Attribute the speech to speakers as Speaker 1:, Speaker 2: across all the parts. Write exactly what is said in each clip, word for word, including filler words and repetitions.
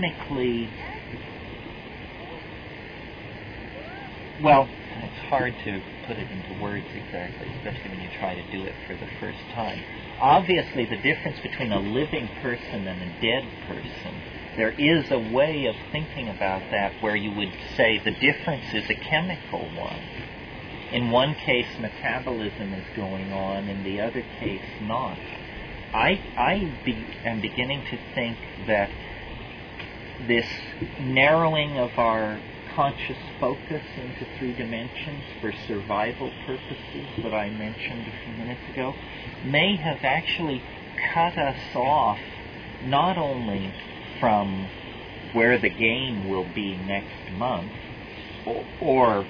Speaker 1: chemically, well, it's hard to put it into words exactly, especially when you try to do it for the first time. Obviously, the difference between a living person and a dead person, there is a way of thinking about that where you would say the difference is a chemical one. In one case, metabolism is going on, in the other case, not. I, I be, am beginning to think that this narrowing of our conscious focus into three dimensions for survival purposes that I mentioned a few minutes ago may have actually cut us off not only from where the game will be next month or, or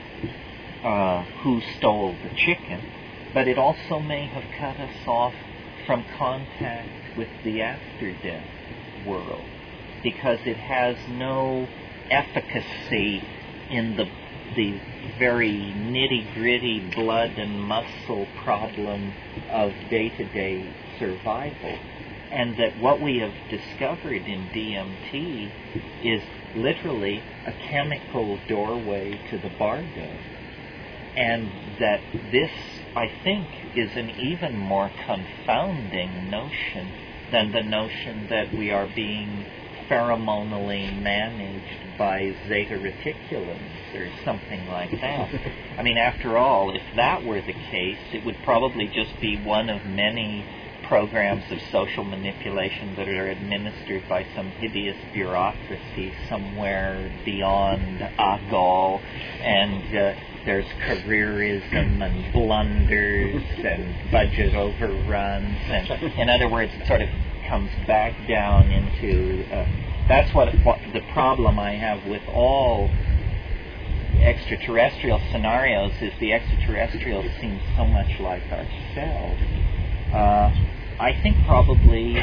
Speaker 1: uh, who stole the chicken, but it also may have cut us off from contact with the after-death world, because it has no efficacy in the the very nitty-gritty blood and muscle problem of day-to-day survival. And that what we have discovered in D M T is literally a chemical doorway to the bardo. And that this, I think, is an even more confounding notion than the notion that we are being pheromonally managed by zeta reticulans or something like that. I mean, after all, if that were the case, it would probably just be one of many programs of social manipulation that are administered by some hideous bureaucracy somewhere beyond Agol, and uh, there's careerism and blunders and budget overruns, and in other words, it sort of comes back down into uh, that's what, what the problem I have with all extraterrestrial scenarios is. The extraterrestrials seem so much like ourselves. Uh, I think probably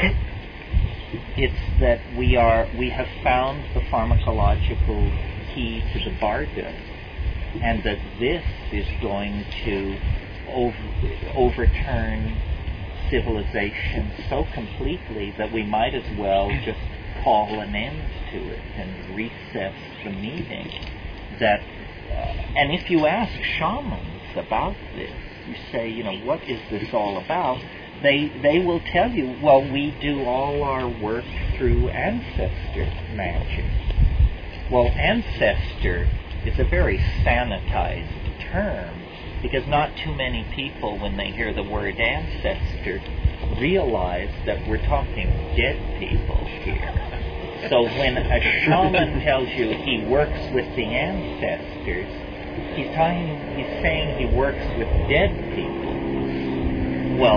Speaker 1: it's that we are we have found the pharmacological key to the bardo, and that this is going to over, overturn civilization so completely that we might as well just call an end to it and recess the meeting. That, uh, and if you ask shamans about this, you say, you know, what is this all about? They they will tell you, well, we do all our work through ancestor magic. Well, ancestor is a very sanitized term, because not too many people, when they hear the word ancestor, realize that we're talking dead people here. So when a shaman tells you he works with the ancestors, he's talking, he's saying he works with dead people. Well,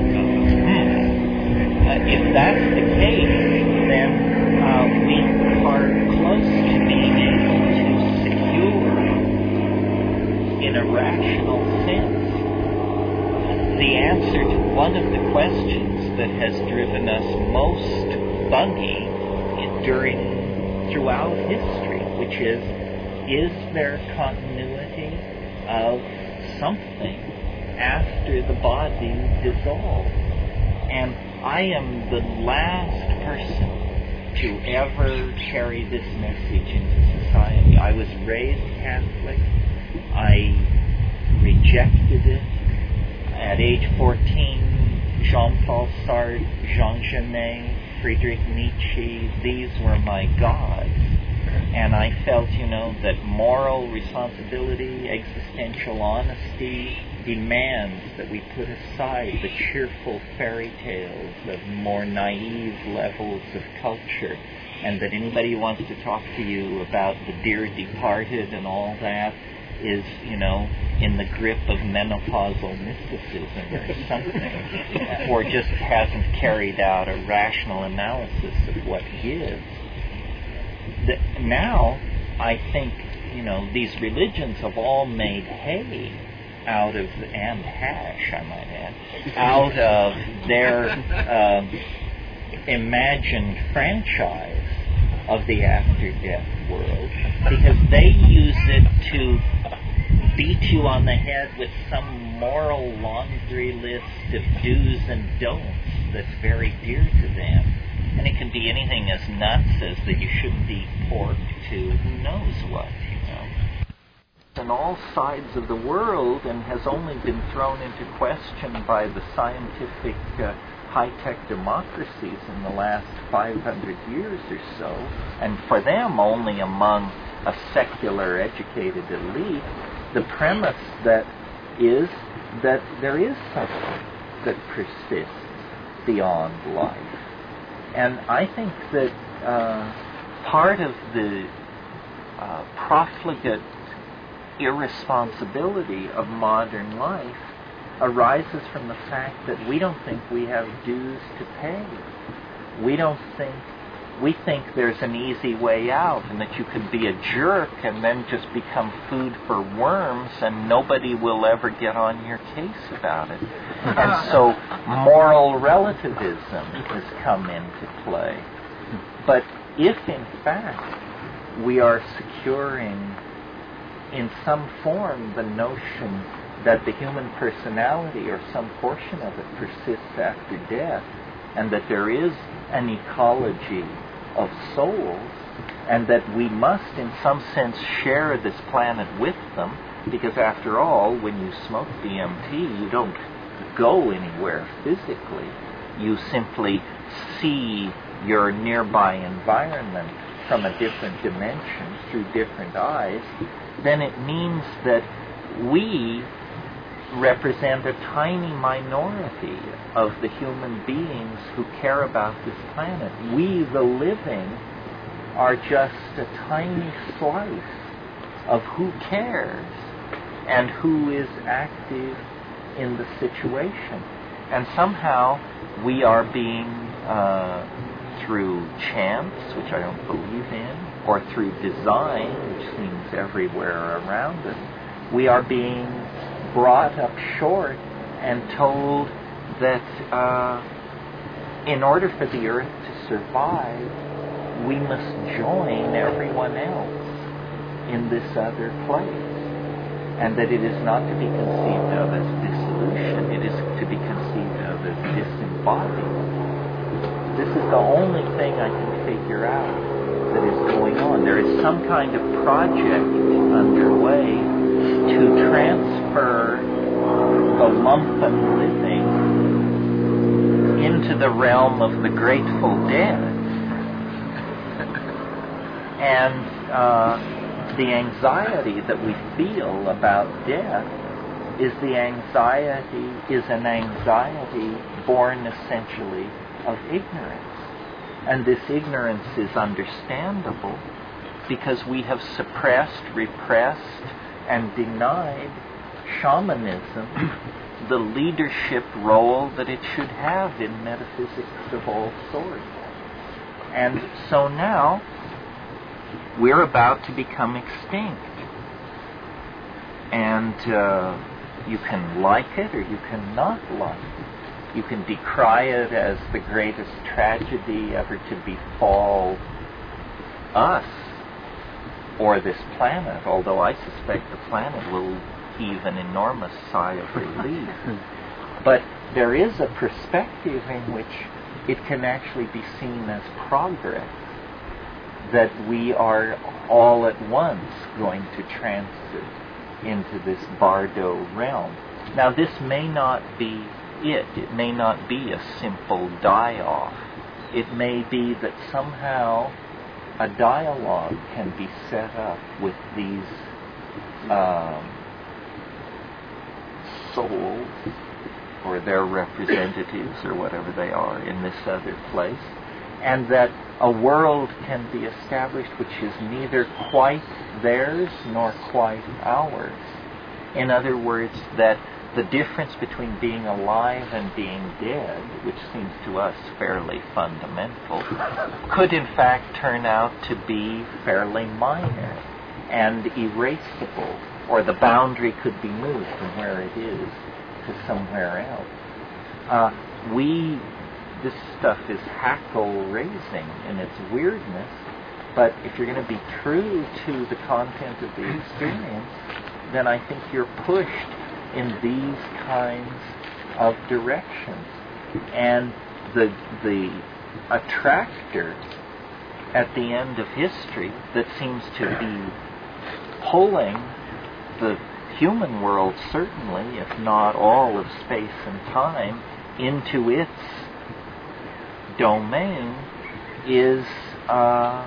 Speaker 1: uh, if that's the case, then uh, we are close to being able to secure, in a rational sense, the answer to one of the questions that has driven us most buggy during throughout history, which is, is there continuity of something after the body dissolves? And I am the last person to ever carry this message into society. I was raised Catholic. I rejected it. At age fourteen, Jean-Paul Sartre, Jean Genet, Friedrich Nietzsche, these were my gods. And I felt, you know, that moral responsibility, existential honesty demands that we put aside the cheerful fairy tales of more naive levels of culture, and that anybody who wants to talk to you about the dear departed and all that is, you know, in the grip of menopausal mysticism or something, or just hasn't carried out a rational analysis of what gives. The, now, I think, you know, these religions have all made hay out of, and hash, I might add, out of their um, imagined franchise of the after-death world, because they use it to beat you on the head with some moral laundry list of do's and don'ts that's very dear to them. And it can be anything as nuts as that you shouldn't eat pork to who knows what, you know. On all sides of the world, and has only been thrown into question by the scientific uh, high-tech democracies in the last five hundred years or so, and for them only among a secular educated elite, the premise that is that there is something that persists beyond life. And I think that uh, part of the uh, profligate irresponsibility of modern life arises from the fact that we don't think we have dues to pay. We don't think, we think there's an easy way out, and that you can be a jerk and then just become food for worms and nobody will ever get on your case about it. And so moral relativism has come into play. But if in fact we are securing in some form the notion that the human personality or some portion of it persists after death, and that there is an ecology of souls, and that we must in some sense share this planet with them, because after all, when you smoke D M T, you don't go anywhere physically. You simply see your nearby environment from a different dimension through different eyes. Then it means that we represent a tiny minority of the human beings who care about this planet. We, the living, are just a tiny slice of who cares and who is active in the situation. And somehow we are being, uh, through chance, which I don't believe in, or through design, which seems everywhere around us, we are being brought up short and told that uh, in order for the earth to survive, we must join everyone else in this other place. And that it is not to be conceived of as dissolution, it is to be conceived of as disembodiment. This is the only thing I can figure out that is going on. There is some kind of project underway to transfer the lumpen living into the realm of the Grateful Dead. And uh, the anxiety that we feel about death is the anxiety, is an anxiety born essentially of ignorance. And this ignorance is understandable because we have suppressed, repressed, and denied shamanism the leadership role that it should have in metaphysics of all sorts. And so now we're about to become extinct. And uh, you can like it or you can not like it. You can decry it as the greatest tragedy ever to befall us or this planet, although I suspect the planet will heave an enormous sigh of relief. But there is a perspective in which it can actually be seen as progress, that we are all at once going to transit into this Bardo realm. Now, this may not be it. It may not be a simple die-off. It may be that somehow a dialogue can be set up with these um, souls or their representatives or whatever they are in this other place, and that a world can be established which is neither quite theirs nor quite ours. In other words, that the difference between being alive and being dead, which seems to us fairly fundamental, could in fact turn out to be fairly minor and erasable, or the boundary could be moved from where it is to somewhere else. Uh, we, this stuff is hackle-raising in its weirdness, but if you're going to be true to the content of the experience, then I think you're pushed in these kinds of directions. And the the attractor at the end of history that seems to be pulling the human world, certainly, if not all of space and time, into its domain, is uh,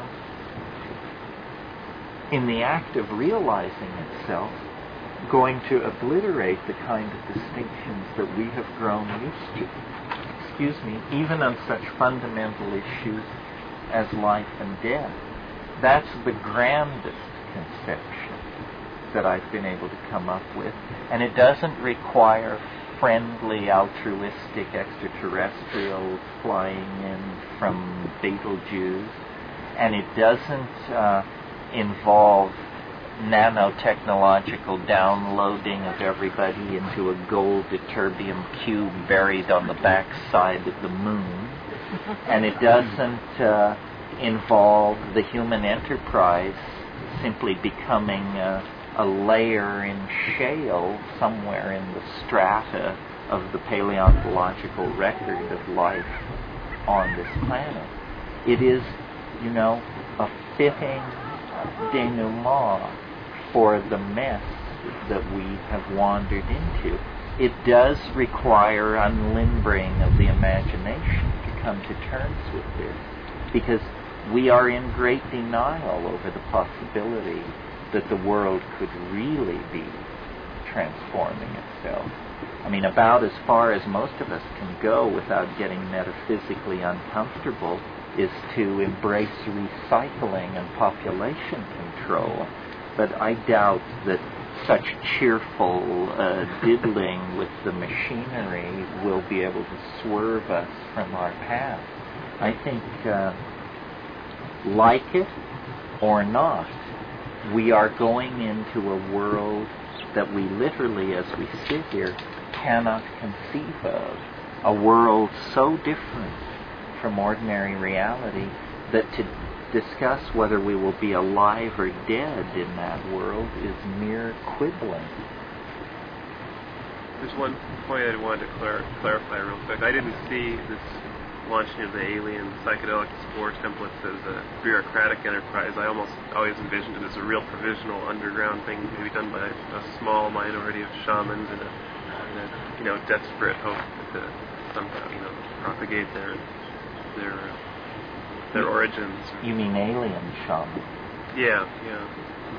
Speaker 1: in the act of realizing itself going to obliterate the kind of distinctions that we have grown used to, excuse me, even on such fundamental issues as life and death. That's the grandest conception that I've been able to come up with, and it doesn't require friendly, altruistic extraterrestrials flying in from Betelgeuse, and it doesn't uh, involve nanotechnological downloading of everybody into a gold ytterbium cube buried on the backside of the moon, and it doesn't uh, involve the human enterprise simply becoming uh, a layer in shale somewhere in the strata of the paleontological record of life on this planet. It is, you know, a fitting denouement for the mess that we have wandered into. It does require unlimbering of the imagination to come to terms with this, because we are in great denial over the possibility that the world could really be transforming itself. I mean, about as far as most of us can go without getting metaphysically uncomfortable is to embrace recycling and population control. But I doubt that such cheerful uh, diddling with the machinery will be able to swerve us from our path. I think, uh, like it or not, we are going into a world that we literally, as we sit here, cannot conceive of. A world so different from ordinary reality that to discuss whether we will be alive or dead in that world is mere quibbling.
Speaker 2: There's one point I wanted to clar- clarify real quick. I didn't see this launching of the alien psychedelic spore templates as a bureaucratic enterprise. I almost always envisioned it as a real provisional underground thing, maybe done by a small minority of shamans in a, in a you know, desperate hope to somehow, you know, propagate their their uh, their origins.
Speaker 1: You mean alien shaman?
Speaker 2: Yeah, yeah.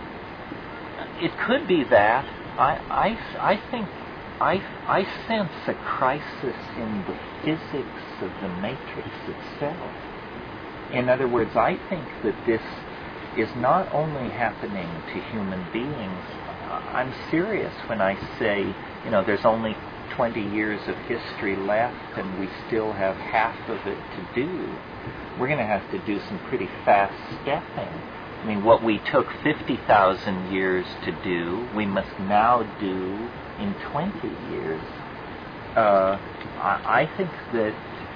Speaker 1: It could be that. I, I, I think I, I sense a crisis in the physics of the matrix itself. In other words, I think that this is not only happening to human beings. I'm serious when I say, you know, there's only twenty years of history left and we still have half of it to do. We're going to have to do some pretty fast stepping. I mean, what we took fifty thousand years to do, we must now do in twenty years. Uh, I, I think that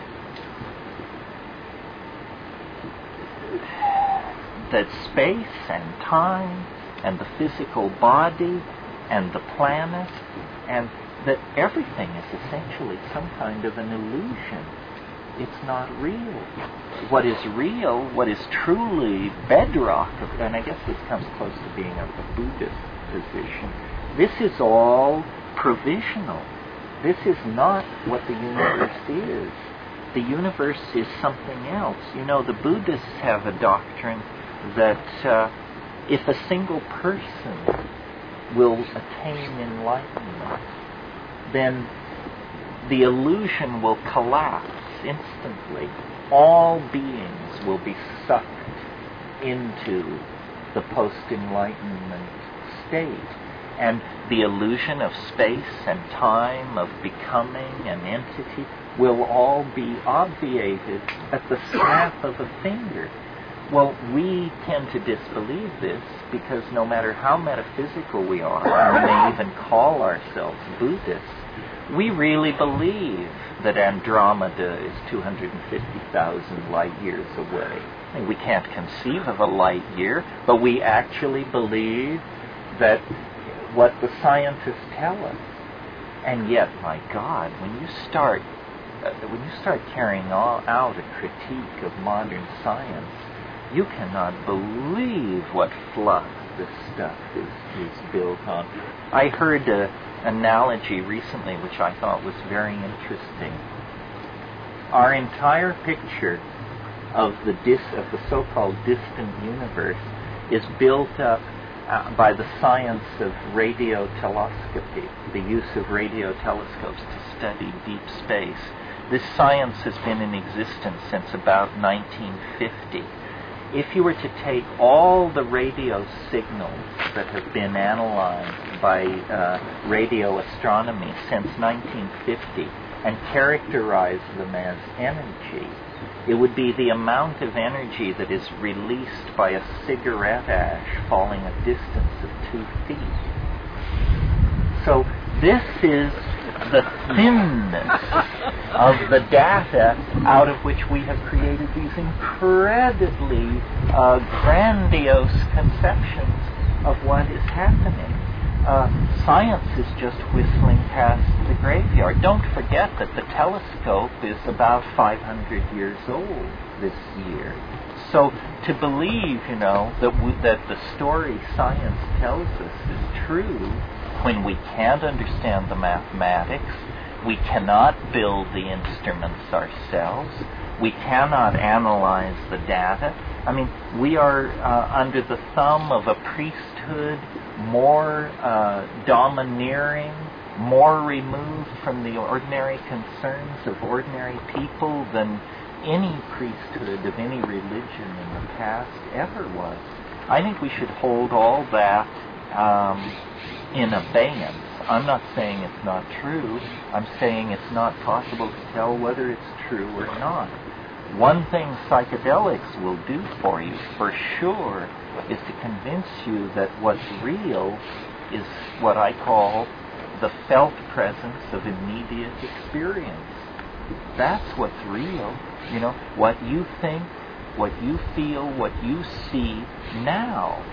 Speaker 1: that space and time and the physical body and the planet and that everything is essentially some kind of an illusion. It's not real. What is real, what is truly bedrock of, and I guess this comes close to being a, a Buddhist position, this is all provisional. This is not what the universe is. The universe is something else. You know, the Buddhists have a doctrine that uh, if a single person will attain enlightenment, then the illusion will collapse instantly. All beings will be sucked into the post-enlightenment state. And the illusion of space and time, of becoming an entity, will all be obviated at the snap of a finger. Well, we tend to disbelieve this because no matter how metaphysical we are, and we may even call ourselves Buddhists, we really believe that Andromeda is two hundred fifty thousand light years away. I mean, we can't conceive of a light year, but we actually believe that what the scientists tell us. And yet, my God, when you start uh, when you start carrying all, out a critique of modern science, you cannot believe what fluff this stuff is, is built on. I heard an analogy recently which I thought was very interesting. Our entire picture of the dis, of the so-called distant universe is built up uh, by the science of radiotelescopy, the use of radio telescopes to study deep space. This science has been in existence since about nineteen fifty. If you were to take all the radio signals that have been analyzed by uh, radio astronomy since nineteen fifty and characterize them as energy, it would be the amount of energy that is released by a cigarette ash falling a distance of two feet. So this is the thinness of the data out of which we have created these incredibly uh, grandiose conceptions of what is happening. Uh, science is just whistling past the graveyard. Don't forget that the telescope is about five hundred years old this year. So to believe, you know, that we, that the story science tells us is true, when we can't understand the mathematics, we cannot build the instruments ourselves, we cannot analyze the data. I mean, we are uh, under the thumb of a priesthood more uh, domineering, more removed from the ordinary concerns of ordinary people than any priesthood of any religion in the past ever was. I think we should hold all that um, in abeyance. I'm not saying it's not true. I'm saying it's not possible to tell whether it's true or not. One thing psychedelics will do for you, for sure, is to convince you that what's real is what I call the felt presence of immediate experience. That's what's real. You know, what you think, what you feel, what you see now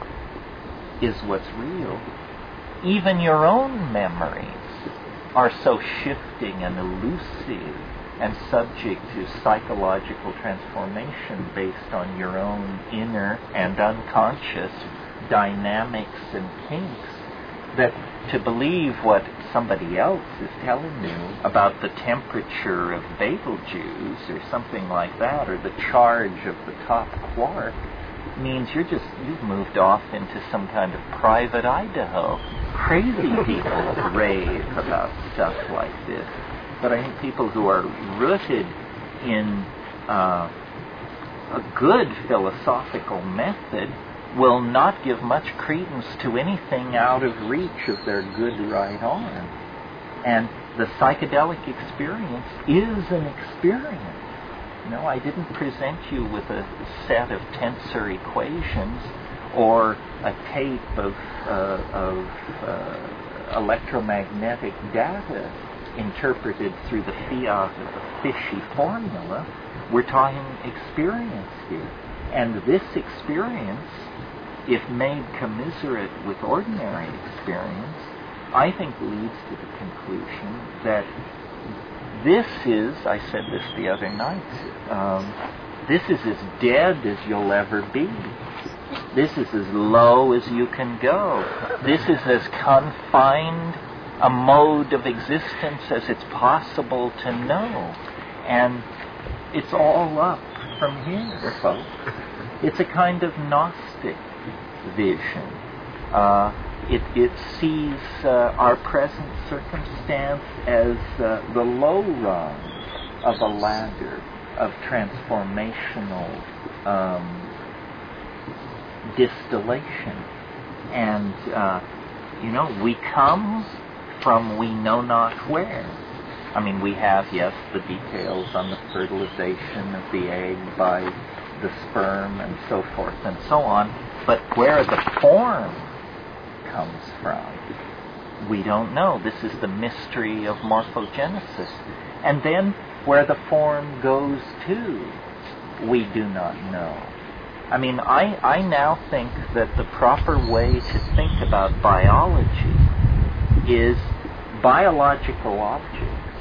Speaker 1: is what's real. Even your own memories are so shifting and elusive and subject to psychological transformation based on your own inner and unconscious dynamics and kinks, that to believe what somebody else is telling you about the temperature of Betelgeuse or something like that, or the charge of the top quark, means you're just, you've moved off into some kind of private Idaho. Crazy people rave about stuff like this. But I think people who are rooted in uh, a good philosophical method will not give much credence to anything out of reach of their good right arm. And the psychedelic experience is an experience. You know, I didn't present you with a set of tensor equations or a tape of, uh, of uh, electromagnetic data interpreted through the fiat of a fishy formula. We're talking experience here. And this experience, if made commiserate with ordinary experience, I think leads to the conclusion that this is, I said this the other night, um, this is as dead as you'll ever be. This is as low as you can go. This is as confined a mode of existence as it's possible to know. And it's all up from here, folks. It's a kind of Gnostic vision. Uh, it, it sees uh, our present circumstance as uh, the low rung of a ladder of transformational um, distillation. And, uh, you know, we come from we know not where. I mean, we have, yes, the details on the fertilization of the egg by the sperm and so forth and so on, but where the form comes from, we don't know. This is the mystery of morphogenesis. And then where the form goes to, we do not know. I mean, I, I now think that the proper way to think about biology is biological objects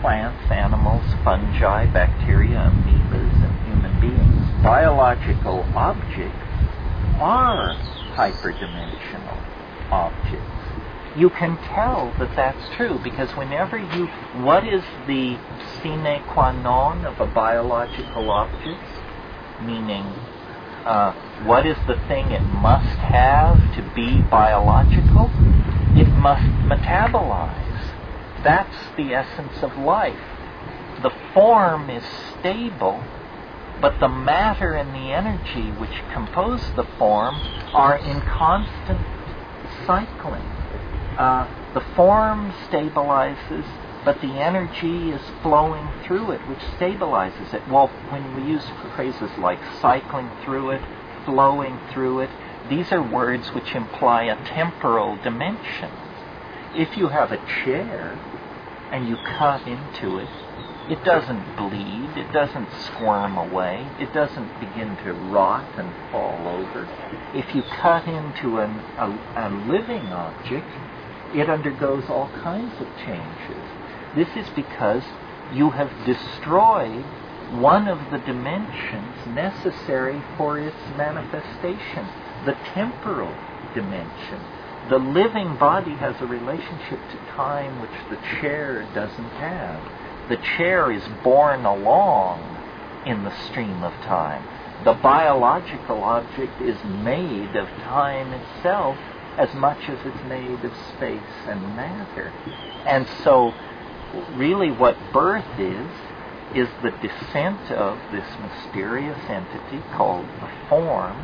Speaker 1: plants, animals, fungi, bacteria, amoebas, and human beings, biological objects are hyperdimensional objects. You can tell that that's true because whenever you, what is the sine qua non of a biological object? Meaning, uh, what is the thing it must have to be biological? It must metabolize. That's the essence of life. The form is stable, but the matter and the energy which compose the form are in constant cycling. Uh, the form stabilizes, but the energy is flowing through it, which stabilizes it. Well, when we use phrases like cycling through it, flowing through it, these are words which imply a temporal dimension. If you have a chair and you cut into it, it doesn't bleed, it doesn't squirm away, it doesn't begin to rot and fall over. If you cut into an, a, a living object, it undergoes all kinds of changes. This is because you have destroyed one of the dimensions necessary for its manifestation, the temporal dimension. The living body has a relationship to time which the chair doesn't have. The chair is borne along in the stream of time. The biological object is made of time itself as much as it's made of space and matter. And so, really what birth is, is the descent of this mysterious entity called the form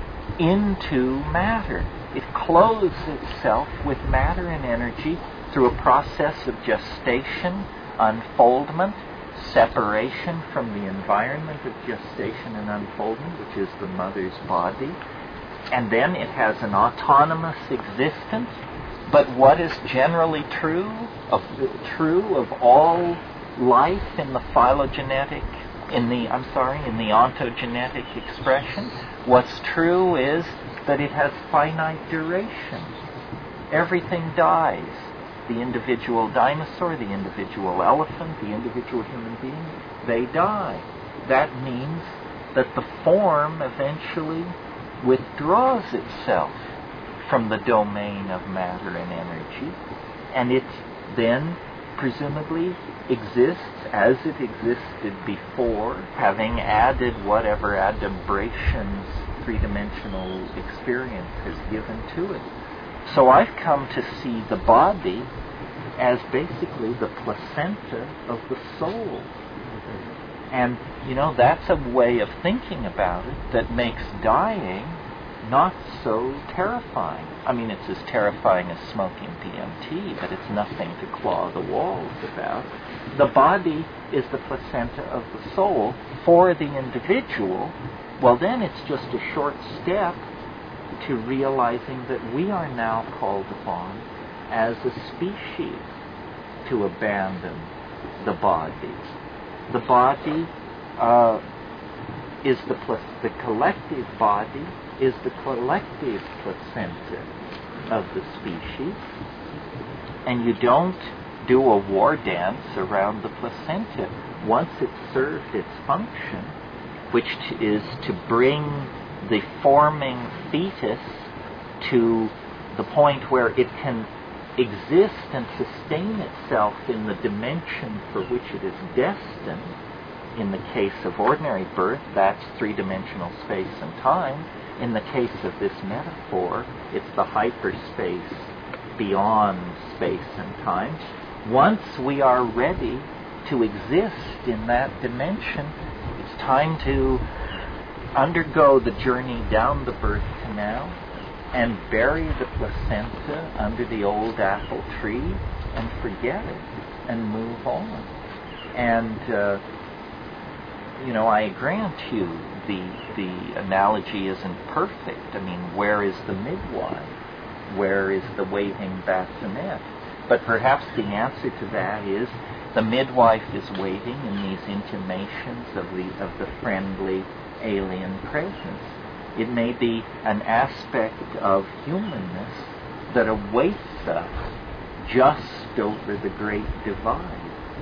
Speaker 1: into matter. It clothes itself with matter and energy through a process of gestation, unfoldment, separation from the environment of gestation and unfoldment, which is the mother's body. And then it has an autonomous existence. But what is generally true of true of all life in the phylogenetic, in the I'm sorry, in the ontogenetic expression, what's true is that it has finite duration. Everything dies. The individual dinosaur, the individual elephant, the individual human being, they die. That means that the form eventually withdraws itself from the domain of matter and energy, and it then presumably exists as it existed before, having added whatever adumbrations three-dimensional experience has given to it. So I've come to see the body as basically the placenta of the soul. And, you know, that's a way of thinking about it that makes dying not so terrifying. I mean, it's as terrifying as smoking D M T, but it's nothing to claw the walls about. The body is the placenta of the soul. For the individual, well, then it's just a short step to realizing that we are now called upon as a species to abandon the body. The body uh, is the pl- the collective body is the collective placenta of the species, and you don't do a war dance around the placenta. Once it's served its function, which t- is to bring the forming fetus to the point where it can exist and sustain itself in the dimension for which it is destined. In the case of ordinary birth, that's three-dimensional space and time. In the case of this metaphor, it's the hyperspace beyond space and time. Once we are ready to exist in that dimension, it's time to undergo the journey down the birth canal and bury the placenta under the old apple tree and forget it and move on. And, uh, you know, I grant you the the analogy isn't perfect. I mean, where is the midwife? Where is the waiting bassinet? But perhaps the answer to that is the midwife is waiting in these intimations of the of the friendly alien presence. It may be an aspect of humanness that awaits us just over the great divide.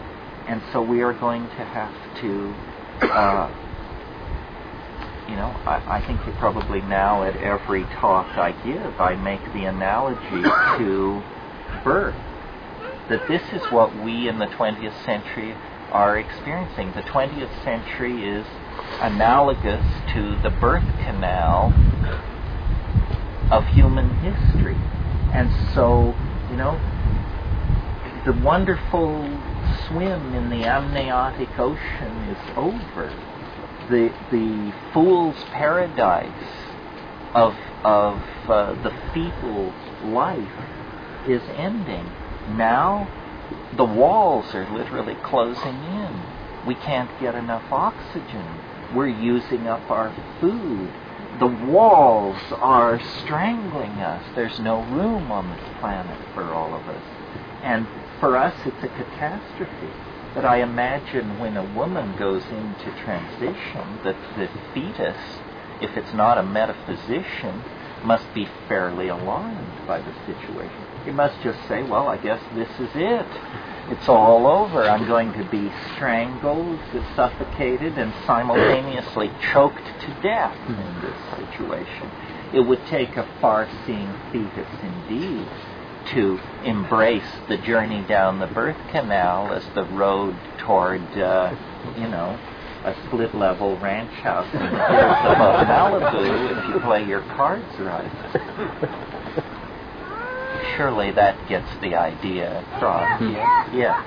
Speaker 1: and so we are going to have to, uh, you know, I, I think that probably now at every talk I give, I make the analogy to birth. That this is what we in the twentieth century are experiencing. The twentieth century is analogous to the birth canal of human history. And so, you know, the wonderful swim in the amniotic ocean is over. The the fool's paradise of of uh, the fetal life is ending. Now the walls are literally closing in. We can't get enough oxygen. We're using up our food. The walls are strangling us. There's no room on this planet for all of us. And for us, it's a catastrophe. But I imagine when a woman goes into transition, that the fetus, if it's not a metaphysician, must be fairly alarmed by the situation. He must just say, well, I guess this is it. It's all over. I'm going to be strangled, suffocated, and simultaneously choked to death in this situation. It would take a far-seeing fetus indeed to embrace the journey down the birth canal as the road toward, uh, you know, a split-level ranch house in the hills above Malibu if you play your cards right. Surely that gets the idea across.
Speaker 3: Hmm.
Speaker 1: Yeah. yeah.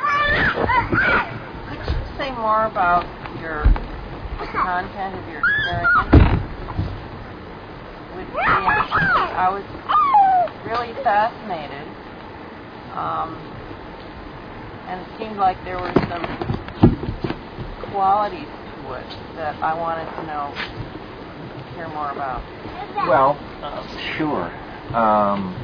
Speaker 3: Could you say more about your the content of your experience with D M T? I was really fascinated, um, and it seemed like there were some qualities to it that I wanted to know, hear more about.
Speaker 1: Well, uh, sure. Um,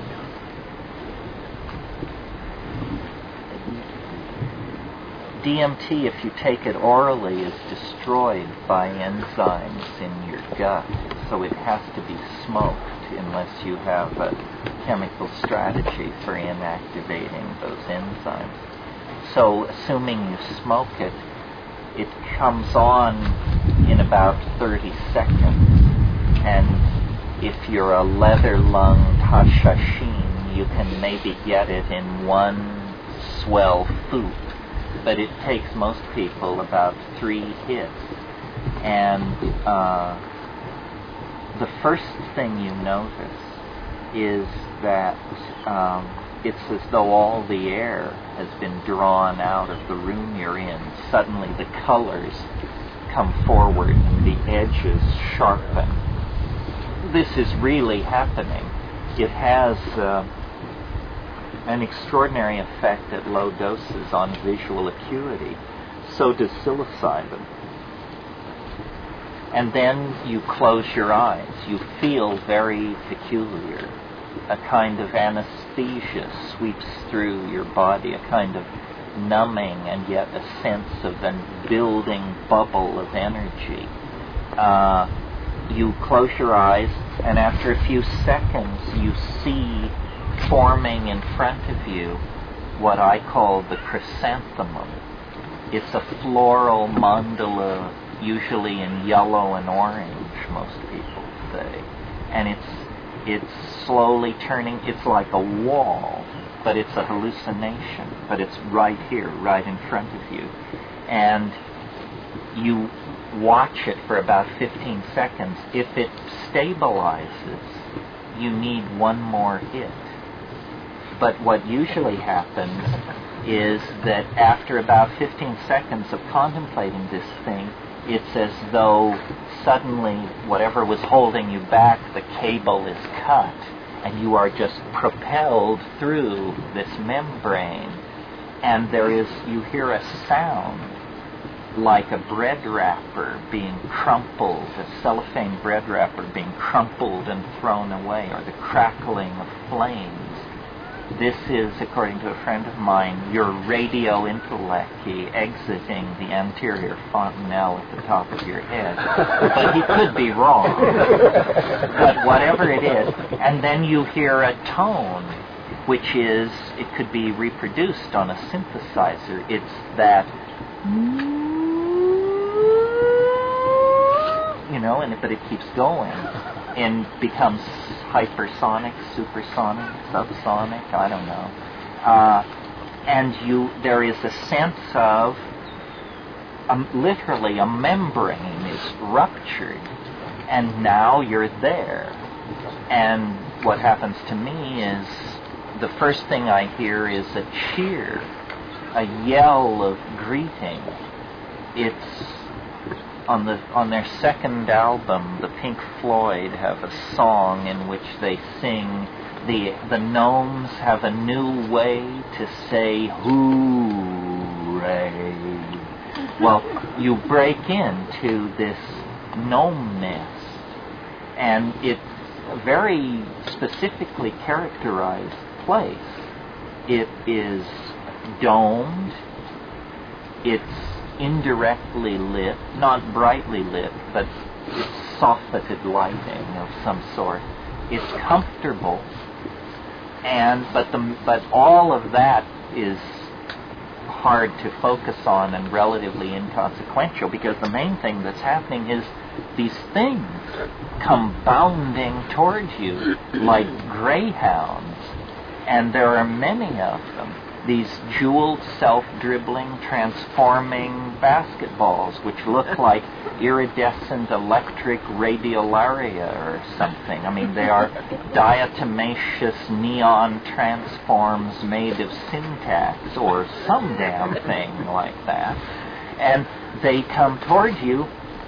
Speaker 1: D M T, if you take it orally, is destroyed by enzymes in your gut, so it has to be smoked unless you have a chemical strategy for inactivating those enzymes. So, assuming you smoke it, it comes on in about thirty seconds, and if you're a leather-lunged Hashashin, you can maybe get it in one swell foot. But it takes most people about three hits. And uh, the first thing you notice is that um, it's as though all the air has been drawn out of the room you're in. Suddenly the colors come forward and the edges sharpen. This is really happening. It has Uh, an extraordinary effect at low doses on visual acuity. So does psilocybin. And then you close your eyes. You feel very peculiar. A kind of anesthesia sweeps through your body, a kind of numbing and yet a sense of a building bubble of energy. Uh, you close your eyes, and after a few seconds you see forming in front of you what I call the chrysanthemum. It's a floral mandala, usually in yellow and orange, most people say. And it's it's slowly turning, it's like a wall, but it's a hallucination. But it's right here, right in front of you. And you watch it for about fifteen seconds. If it stabilizes, you need one more hit. But what usually happens is that after about fifteen seconds of contemplating this thing, it's as though suddenly whatever was holding you back, the cable is cut, and you are just propelled through this membrane. And there is, you hear a sound like a bread wrapper being crumpled, a cellophane bread wrapper being crumpled and thrown away, or the crackling of flames. This is, according to a friend of mine, your radio intellecty exiting the anterior fontanelle at the top of your head. But he could be wrong. But whatever it is, and then you hear a tone, which is, it could be reproduced on a synthesizer. It's that, you know, and but it keeps going and becomes hypersonic, supersonic, subsonic, I don't know. Uh, and you, there is a sense of, um, literally a membrane is ruptured, and now you're there. And what happens to me is, the first thing I hear is a cheer, a yell of greeting. It's on the on their second album, the Pink Floyd have a song in which they sing, the the gnomes have a new way to say hooray. Well, you break into this gnome nest, and it's a very specifically characterized place. It is domed, it's indirectly lit, not brightly lit, but it's softened lighting of some sort. It's comfortable, and but the but all of that is hard to focus on and relatively inconsequential, because the main thing that's happening is these things come bounding towards you like greyhounds, and there are many of them. These jeweled, self-dribbling, transforming basketballs, which look like iridescent electric radiolaria or something. I mean, they are diatomaceous neon transforms made of syntax or some damn thing like that. And they come toward you,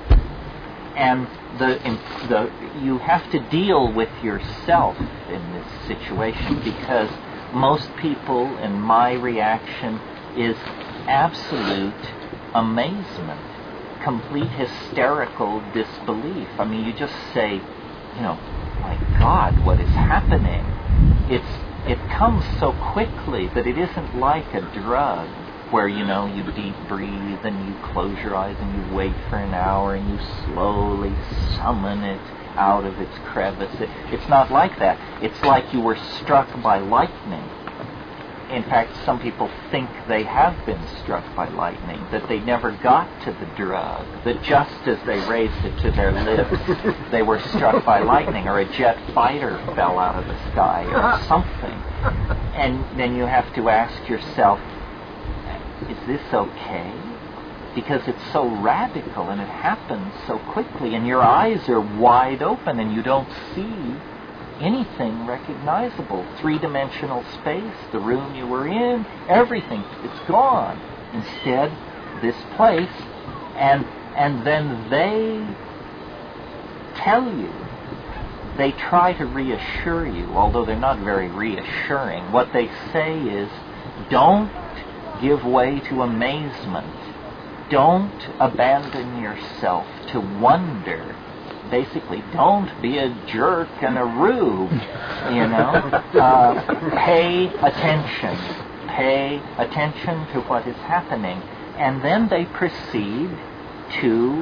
Speaker 1: and the, the you have to deal with yourself in this situation, because most people, in my reaction, is absolute amazement, complete hysterical disbelief. I mean, you just say, you know, my God, what is happening? It's it comes so quickly that it isn't like a drug where, you know, you deep breathe and you close your eyes and you wait for an hour and you slowly summon it out of its crevice. It, it's not like that. It's like you were struck by lightning. In fact, some people think they have been struck by lightning, that they never got to the drug, that just as they raised it to their lips, they were struck by lightning, or a jet fighter fell out of the sky, or something. And then you have to ask yourself, is this okay? Because it's so radical and it happens so quickly, and your eyes are wide open and you don't see anything recognizable. Three-dimensional space, the room you were in, everything, it's gone. Instead, this place, and and then they tell you, they try to reassure you, although they're not very reassuring. What they say is, don't give way to amazement. Don't abandon yourself to wonder. Basically, don't be a jerk and a rube, you know. Uh, pay attention. Pay attention to what is happening. And then they proceed to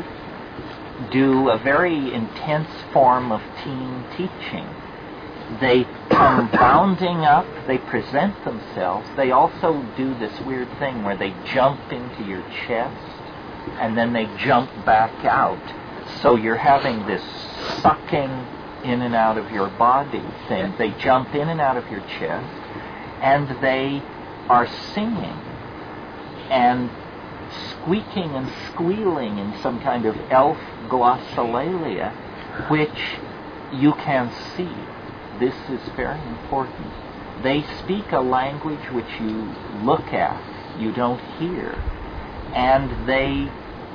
Speaker 1: do a very intense form of team teaching. They come bounding up, they present themselves. They also do this weird thing where they jump into your chest and then they jump back out. So you're having this sucking in and out of your body thing. They jump in and out of your chest, and they are singing and squeaking and squealing in some kind of elf glossolalia, which you can see. This is very important. They speak a language which you look at, you don't hear, and they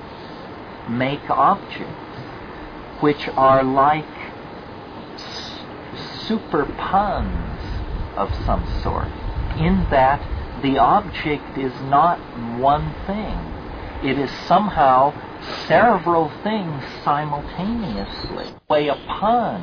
Speaker 1: make objects which are like s- super puns of some sort, in that the object is not one thing. It is somehow several things simultaneously. The way a pun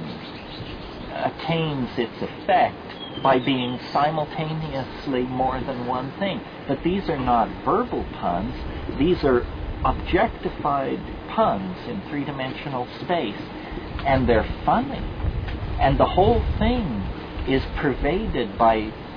Speaker 1: attains its effect by being simultaneously more than one thing. But these are not verbal puns. These are objectified puns in three-dimensional space, and they're funny. And the whole thing is pervaded by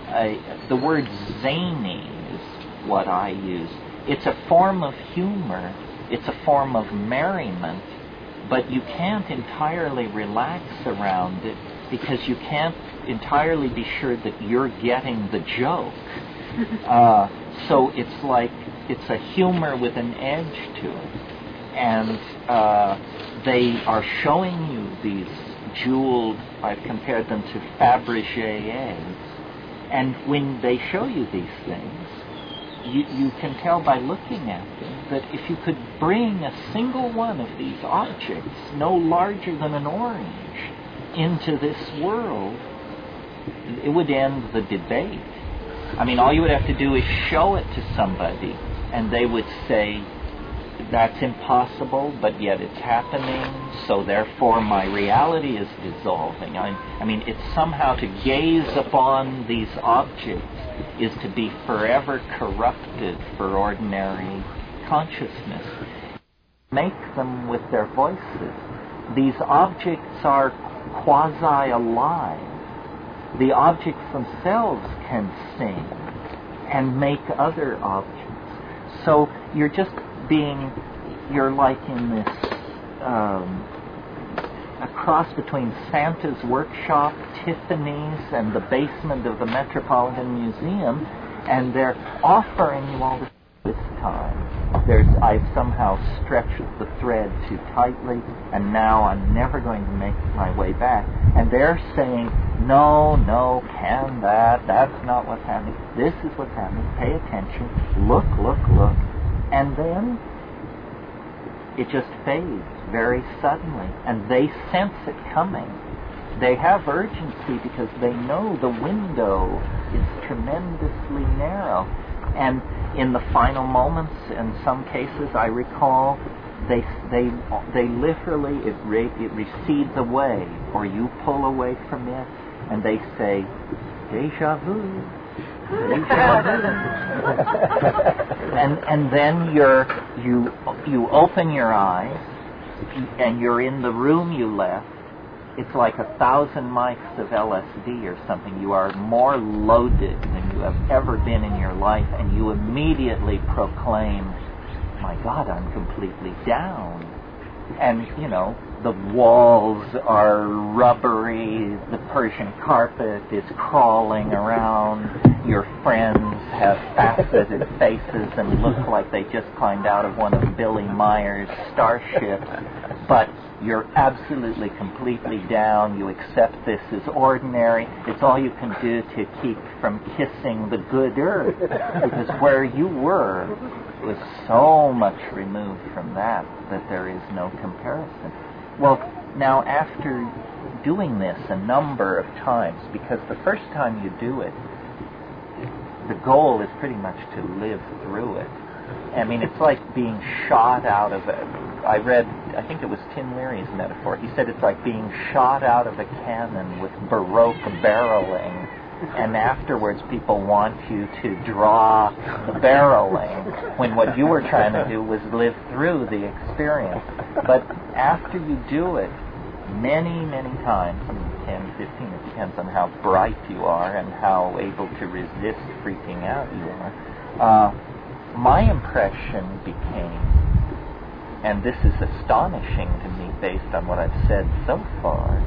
Speaker 1: I, the word zany is what I use. It's a form of humor. It's a form of merriment, but you can't entirely relax around it because you can't entirely be sure that you're getting the joke. Uh, so it's like it's a humor with an edge to it. And uh, they are showing you these jeweled, I've compared them to Fabergé eggs. And when they show you these things, you, you can tell by looking at them that if you could bring a single one of these objects, no larger than an orange, into this world, it would end the debate. I mean, all you would have to do is show it to somebody, and they would say, that's impossible, but yet it's happening, so therefore my reality is dissolving. I, I mean, it's somehow to gaze upon these objects is to be forever corrupted for ordinary consciousness. Make them with their voices. These objects are quasi-alive. The objects themselves can sing and make other objects. So you're just being, you're like in this, um, a cross between Santa's workshop, Tiffany's, and the basement of the Metropolitan Museum, and they're offering you all this, this time. There's, I've somehow stretched the thread too tightly, and now I'm never going to make my way back. And they're saying, no, no, can that, that's not what's happening. This is what's happening. Pay attention. Look, look, look. And then it just fades very suddenly, and they sense it coming. They have urgency because they know the window is tremendously narrow. And in the final moments, in some cases, I recall, they they they literally, it, re, it recedes away, or you pull away from it, and they say, déjà vu. and and then you're you you open your eyes and you're in the room you left. It's like a thousand mics of L S D or something. You are more loaded than you have ever been in your life, and you immediately proclaim, my God, I'm completely down. And, you know, the walls are rubbery, the Persian carpet is crawling around, your friends have faceted faces and look like they just climbed out of one of Billy Meyer's starships, but you're absolutely completely down. You accept this as ordinary. It's all you can do to keep from kissing the good earth, because where you were was so much removed from that that there is no comparison. Well, now after doing this a number of times, because the first time you do it, the goal is pretty much to live through it. I mean, it's like being shot out of a... I read, I think it was Tim Leary's metaphor. He said it's like being shot out of a cannon with Baroque barreling, and afterwards people want you to draw the barreling, when what you were trying to do was live through the experience. But after you do it many, many times, ten, fifteen, it depends on how bright you are and how able to resist freaking out you are, uh, my impression became, and this is astonishing to me based on what I've said so far,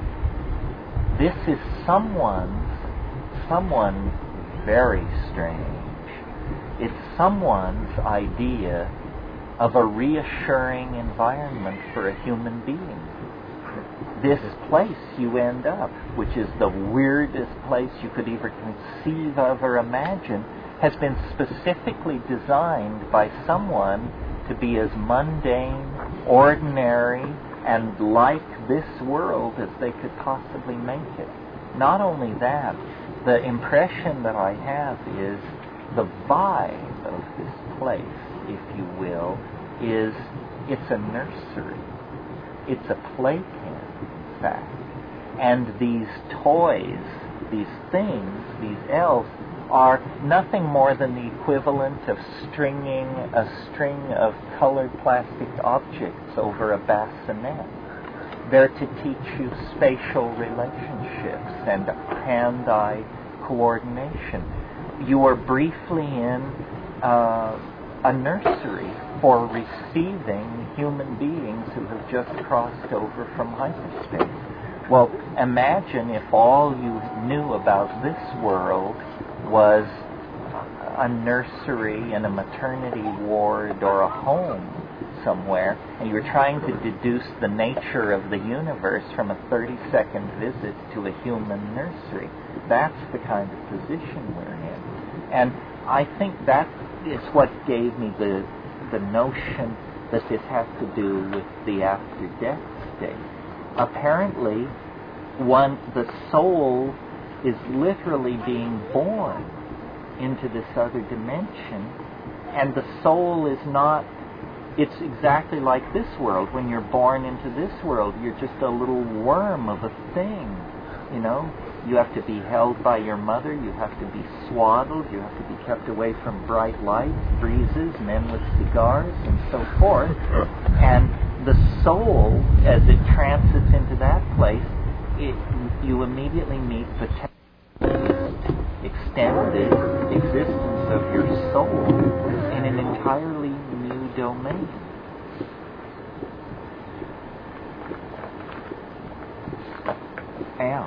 Speaker 1: this is someone's, someone very strange. It's someone's idea of a reassuring environment for a human being. This place you end up, which is the weirdest place you could ever conceive of or imagine, has been specifically designed by someone to be as mundane, ordinary, and like this world as they could possibly make it. Not only that, the impression that I have is the vibe of this place, if you will, is it's a nursery. It's a playpen, in fact. And these toys, these things, these elves, are nothing more than the equivalent of stringing a string of colored plastic objects over a bassinet. They're to teach you spatial relationships and hand-eye coordination. You are briefly in uh, a nursery for receiving human beings who have just crossed over from hyperspace. Well, imagine if all you knew about this world was a nursery in a maternity ward or a home somewhere, and you were trying to deduce the nature of the universe from a thirty-second visit to a human nursery. That's the kind of position we're in. And I think that is what gave me the the notion that this has to do with the after-death state. Apparently, one the soul is literally being born into this other dimension, and the soul is not, it's exactly like this world. When you're born into this world, you're just a little worm of a thing, you know. You have to be held by your mother, you have to be swaddled, you have to be kept away from bright lights, breezes, men with cigars, and so forth. And the soul, as it transits into that place, it, you immediately meet the extended existence of your soul in an entirely new domain. Yeah.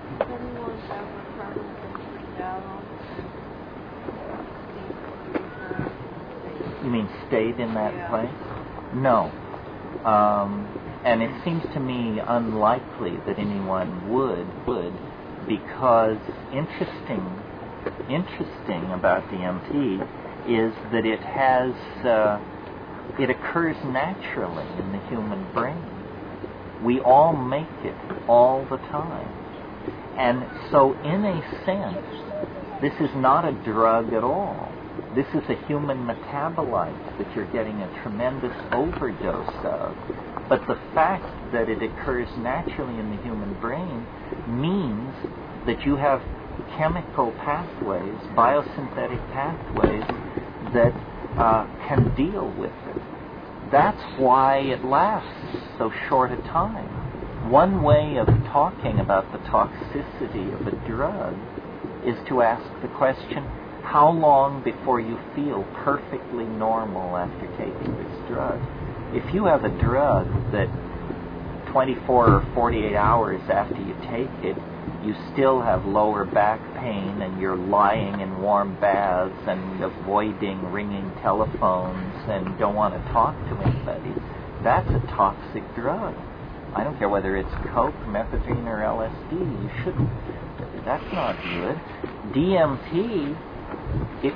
Speaker 1: You mean stayed in that
Speaker 3: Yeah.
Speaker 1: place? No. Um, and it seems to me unlikely that anyone would, would, because interesting, interesting about D M T is that it has, uh, it occurs naturally in the human brain. We all make it all the time. And so in a sense, this is not a drug at all. This is a human metabolite that you're getting a tremendous overdose of. But the fact that it occurs naturally in the human brain means that you have chemical pathways, biosynthetic pathways, that uh, can deal with it. That's why it lasts so short a time. One way of talking about the toxicity of a drug is to ask the question, how long before you feel perfectly normal after taking this drug? If you have a drug that twenty-four or forty-eight hours after you take it, you still have lower back pain and you're lying in warm baths and avoiding ringing telephones and don't want to talk to anybody, that's a toxic drug. I don't care whether it's Coke, methadone, or L S D. You shouldn't. That's not good. D M T, it,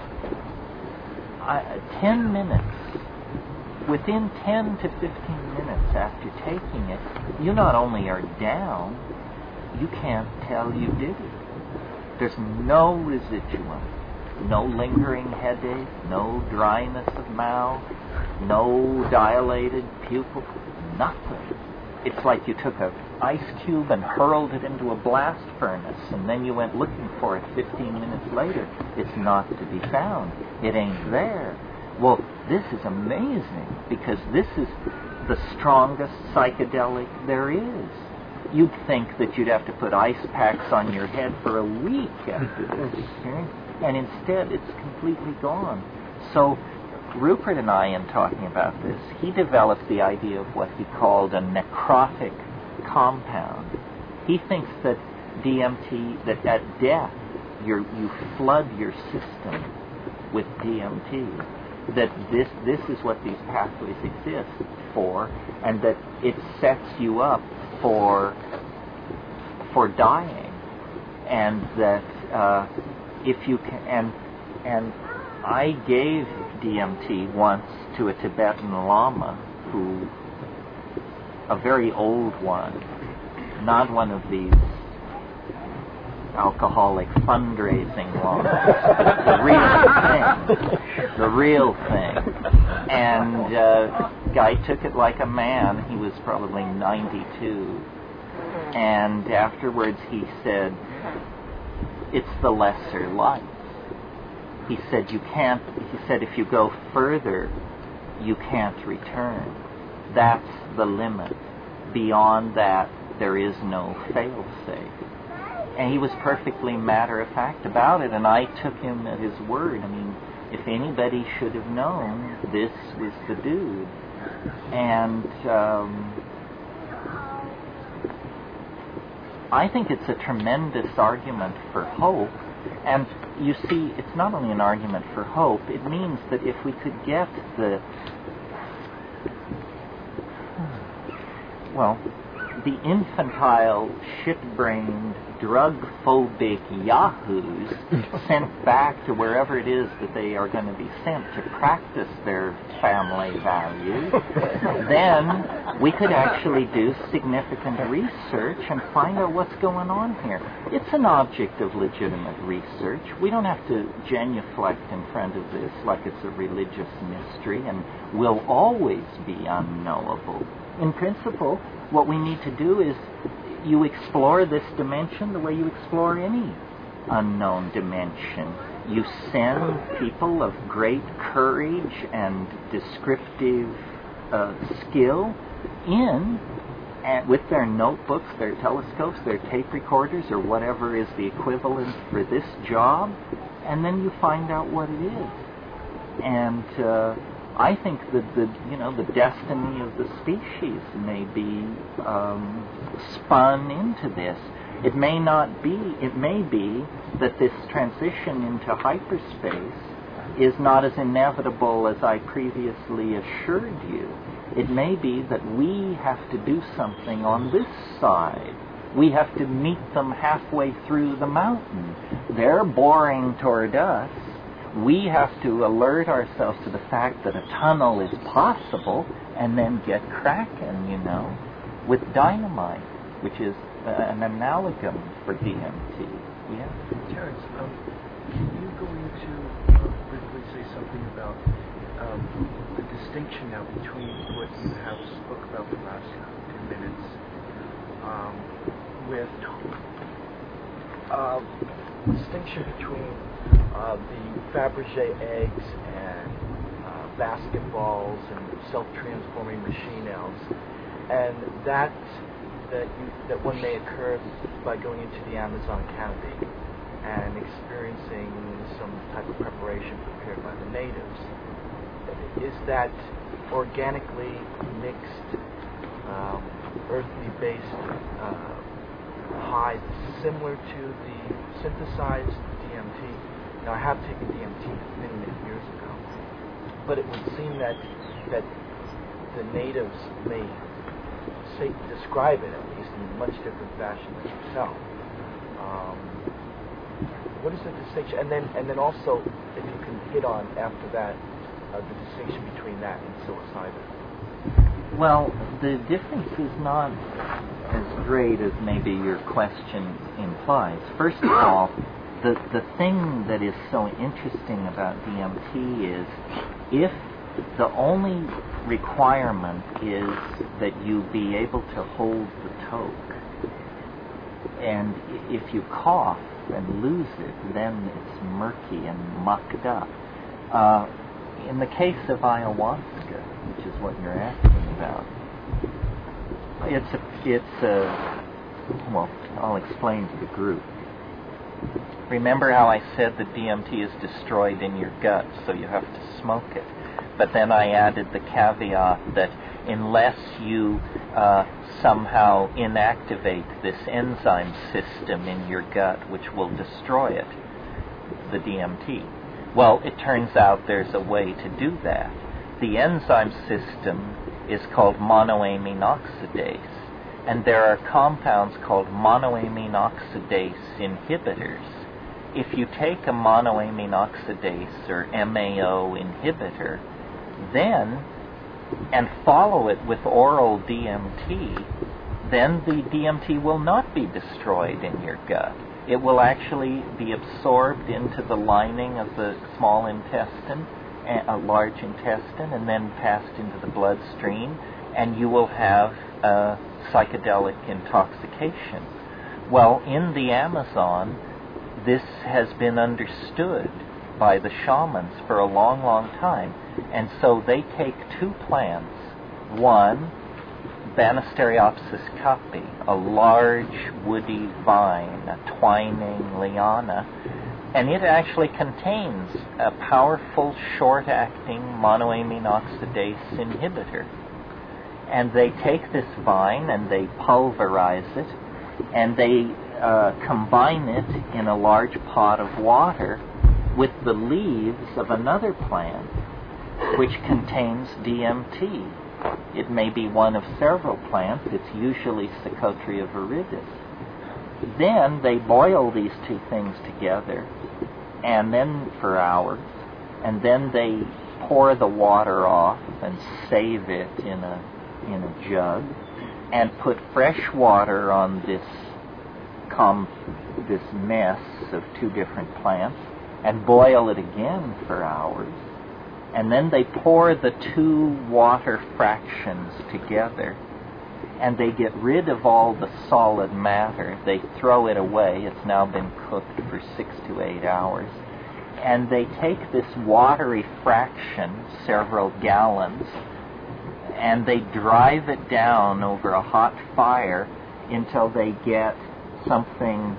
Speaker 1: uh, ten minutes, within ten to fifteen minutes after taking it, you not only are down, you can't tell you did it. There's no residuum, no lingering headache, no dryness of mouth, no dilated pupil, nothing. It's like you took an ice cube and hurled it into a blast furnace, and then you went looking for it fifteen minutes later. It's not to be found. It ain't there. Well, this is amazing, because this is the strongest psychedelic there is. You'd think that you'd have to put ice packs on your head for a week after this experience, and instead it's completely gone. So Rupert and I, in talking about this, he developed the idea of what he called a necrotic compound. He thinks that D M T, that at death, you're, you flood your system with D M T, that this, this is what these pathways exist for, and that it sets you up for, for dying, and that uh, if you can, and, and I gave D M T once to a Tibetan Lama, who, a very old one, not one of these alcoholic fundraising lamas, but the real thing, the real thing. And uh, guy took it like a man. He was probably ninety-two. And afterwards he said, it's the lesser life. He said, you can't, he said, if you go further, you can't return. That's the limit. Beyond that, there is no fail-safe. And he was perfectly matter-of-fact about it, and I took him at his word. I mean, if anybody should have known, this was the dude. And um, I think it's a tremendous argument for hope. And you see, it's not only an argument for hope, it means that if we could get the, well, the infantile, shit-brained, drug-phobic yahoos sent back to wherever it is that they are going to be sent to practice their family values, then we could actually do significant research and find out what's going on here. It's an object of legitimate research. We don't have to genuflect in front of this like it's a religious mystery and will always be unknowable. In principle, what we need to do is you explore this dimension the way you explore any unknown dimension. You send people of great courage and descriptive uh, skill in and with their notebooks, their telescopes, their tape recorders, or whatever is the equivalent for this job, and then you find out what it is. And uh, I think that the you know the destiny of the species may be um, spun into this. It may not be. It may be that this transition into hyperspace is not as inevitable as I previously assured you. It may be that we have to do something on this side. We have to meet them halfway through the mountain. They're boring toward us. We have to alert ourselves to the fact that a tunnel is possible and then get cracking, you know, with dynamite, which is uh, an amalgam for D M T. Yeah.
Speaker 4: Terence, um, can you go into uh, briefly say something about um, the distinction now between what you have spoke about the last ten minutes um, with uh, distinction between Uh, the Fabergé eggs and uh, basketballs and self-transforming machine elves, and that that you, that one may occur by going into the Amazon canopy and experiencing some type of preparation prepared by the natives. Is that organically mixed, um, earthly-based uh, hide similar to the synthesized D M T? Now, I have taken D M T many, many years ago, but it would seem that that the natives may say, describe it, at least, in a much different fashion than yourself. Um, what is the distinction? And then, and then also, if you can hit on after that uh, the distinction between that and psilocybin.
Speaker 1: Well, the difference is not as great as maybe your question implies. First of all, The, the thing that is so interesting about D M T is if the only requirement is that you be able to hold the toke, and if you cough and lose it, then it's murky and mucked up. Uh, in the case of ayahuasca, which is what you're asking about, it's a, it's a, well, I'll explain to the group. Remember how I said that D M T is destroyed in your gut, so you have to smoke it. But then I added the caveat that unless you uh, somehow inactivate this enzyme system in your gut, which will destroy it, the D M T. Well, it turns out there's a way to do that. The enzyme system is called monoamine oxidase, and there are compounds called monoamine oxidase inhibitors. If you take a monoamine oxidase or M A O inhibitor, then, and follow it with oral D M T, then the D M T will not be destroyed in your gut. It will actually be absorbed into the lining of the small intestine, a large intestine, and then passed into the bloodstream, and you will have uh, psychedelic intoxication. Well, in the Amazon, this has been understood by the shamans for a long, long time. And so they take two plants. One, Banisteriopsis cuppi, a large woody vine, a twining liana, and it actually contains a powerful short-acting monoamine oxidase inhibitor. And they take this vine and they pulverize it, and they uh, combine it in a large pot of water with the leaves of another plant which contains D M T. It may be one of several plants. It's usually Psychotria viridis. Then they boil these two things together, and then for hours, and then they pour the water off and save it in a in a jug, and put fresh water on this com this mess of two different plants, and boil it again for hours. And then they pour the two water fractions together, and they get rid of all the solid matter. They throw it away. It's now been cooked for six to eight hours. And they take this watery fraction, several gallons, and they drive it down over a hot fire until they get something,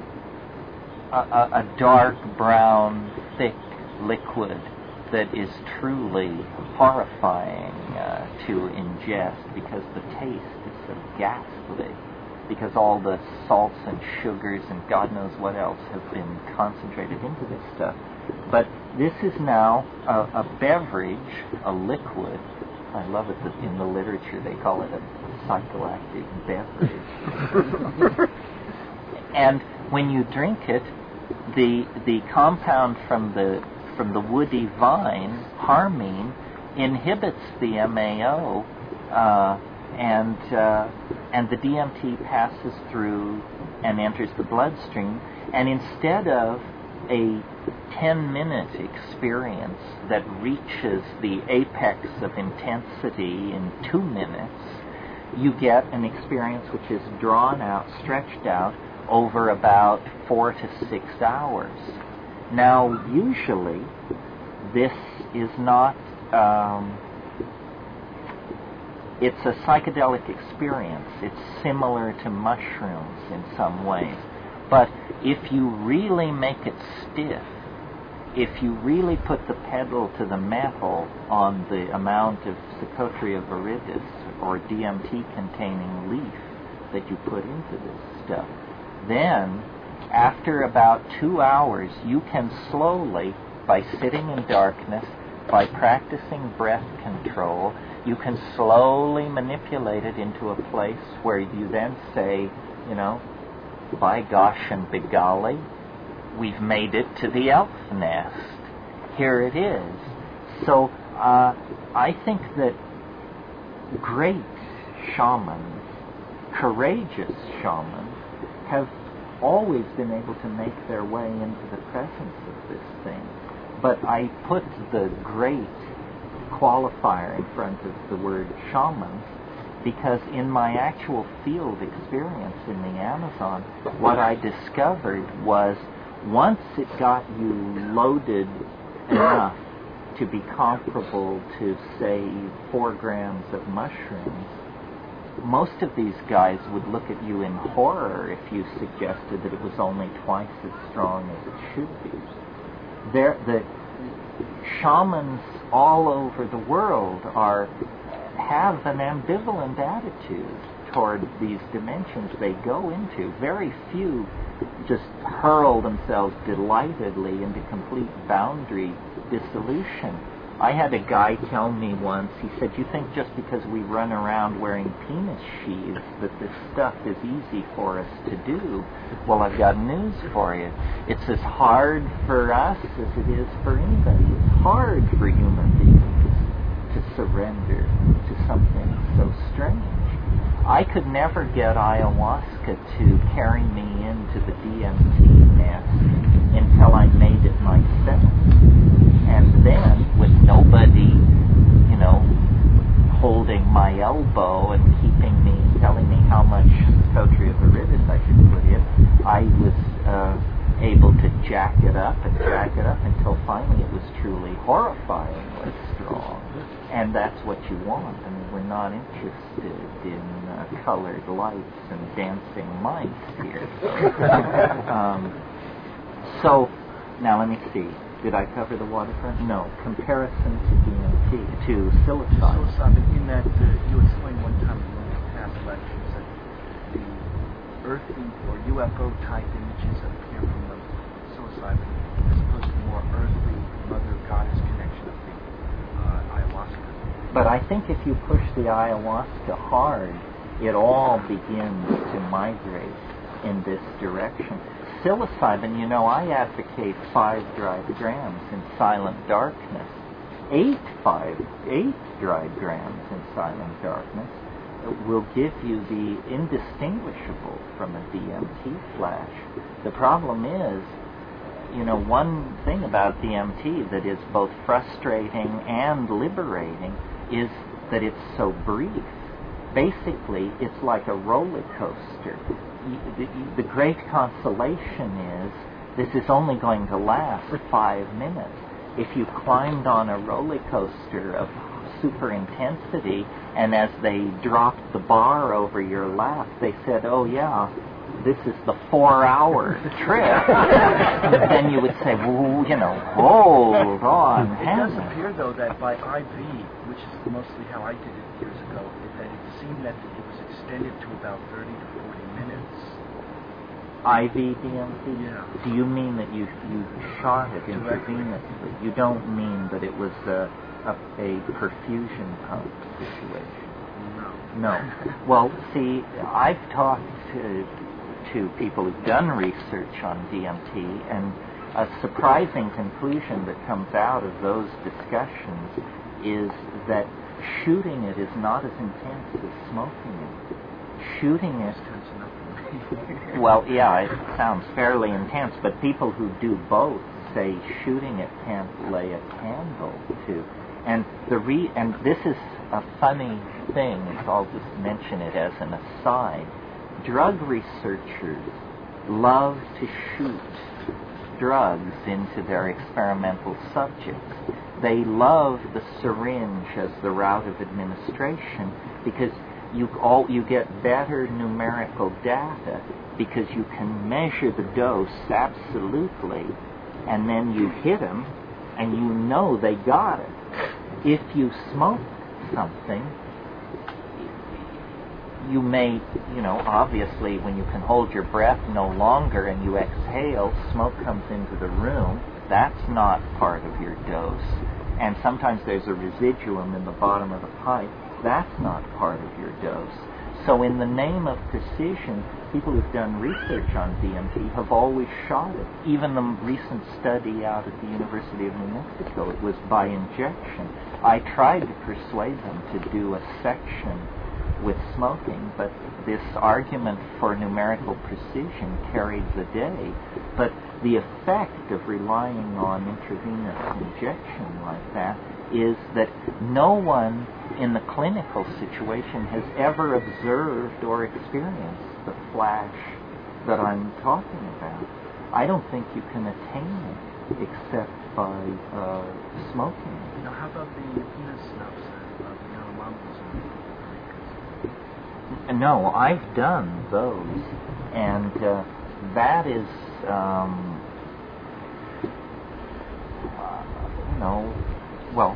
Speaker 1: a, a, a dark brown, thick liquid that is truly horrifying uh, to ingest, because the taste is so ghastly, because all the salts and sugars and God knows what else have been concentrated into this stuff. But this is now a, a beverage, a liquid. I love it that in the literature they call it a psychoactive beverage. And when you drink it, the the compound from the from the woody vine, harmine, inhibits the M A O, uh, and uh, and the D M T passes through and enters the bloodstream. And instead of a ten-minute experience that reaches the apex of intensity in two minutes, you get an experience which is drawn out, stretched out over about four to six hours. Now, usually, this is not, um, it's a psychedelic experience. It's similar to mushrooms in some ways. But if you really make it stiff, if you really put the pedal to the metal on the amount of Psychotria viridis or D M T-containing leaf that you put into this stuff, then after about two hours, you can slowly, by sitting in darkness, by practicing breath control, you can slowly manipulate it into a place where you then say, you know, by gosh and begolly, we've made it to the elf nest. Here it is. So uh, I think that great shamans, courageous shamans, have always been able to make their way into the presence of this thing. But I put the great qualifier in front of the word shamans because in my actual field experience in the Amazon, what I discovered was once it got you loaded enough to be comparable to, say, four grams of mushrooms, most of these guys would look at you in horror if you suggested that it was only twice as strong as it should be. There, the shamans all over the world are have an ambivalent attitude toward these dimensions they go into. Very few just hurl themselves delightedly into complete boundary dissolution. I had a guy tell me once, he said, you think just because we run around wearing penis sheaths that this stuff is easy for us to do? Well, I've got news for you. It's as hard for us as it is for anybody. It's hard for human beings to surrender to something so strange. I could never get ayahuasca to carry me into the D M T nest until I made it myself. And then, with nobody, you know, holding my elbow and keeping me, telling me how much Psychotria viridis I should put in, I was uh, able to jack it up and jack it up until finally it was truly horrifyingly strong. And that's what you want. I mean, we're not interested in uh, colored lights and dancing mice here. um, so, now let me see. Did I cover the waterfront? No. Comparison to D M T, to psilocybin.
Speaker 4: Psilocybin, in that uh, you explained one time in one of the past lectures that the earthy or U F O type images that appear from the psilocybin as opposed to the more earthly mother goddess connection of the uh, ayahuasca.
Speaker 1: But I think if you push the ayahuasca hard, it all begins to migrate in this direction. Psilocybin, you know, I advocate five dried grams in silent darkness. Eight five, eight dried grams in silent darkness will give you the indistinguishable from a D M T flash. The problem is, you know, one thing about D M T that is both frustrating and liberating is that it's so brief. Basically, it's like a roller coaster. The, the great consolation is this is only going to last five minutes. If you climbed on a roller coaster of super intensity and as they dropped the bar over your lap, they said, oh yeah, this is the four-hour trip, then you would say, well, you know, hold on.
Speaker 4: It does appear, though, that by I V, which is mostly how I did it years ago, that it seemed that it was extended to about thirty to forty minutes.
Speaker 1: I V D M T?
Speaker 4: Yeah.
Speaker 1: Do you mean that you you shot it intravenously? You don't mean that it was a, a, a perfusion pump situation?
Speaker 4: No.
Speaker 1: No. Well, see, I've talked to, to people who've done research on D M T, and a surprising conclusion that comes out of those discussions is that shooting it is not as intense as smoking it. Shooting it... Well, yeah, it sounds fairly intense, but people who do both say shooting it can't lay a candle to. And the re and this is a funny thing, I'll just mention it as an aside. Drug researchers love to shoot drugs into their experimental subjects. They love the syringe as the route of administration because you all you get better numerical data because you can measure the dose absolutely, and then you hit them and you know they got it. If you smoke something, you may, you know, obviously when you can hold your breath no longer and you exhale, smoke comes into the room. That's not part of your dose. And sometimes there's a residuum in the bottom of the pipe. That's not part of your dose. So in the name of precision, people who've done research on D M T have always shot it. Even the recent study out at the University of New Mexico, it was by injection. I tried to persuade them to do a section with smoking, but this argument for numerical precision carried the day. But the effect of relying on intravenous injection like that is that no one in the clinical situation has ever observed or experienced the flash that I'm talking about. I don't think you can attain it except by uh, smoking.
Speaker 4: Now, how about the penis snuffs of the Yanomamos and
Speaker 1: No, I've done those, and uh, that is, um, uh, you know, well,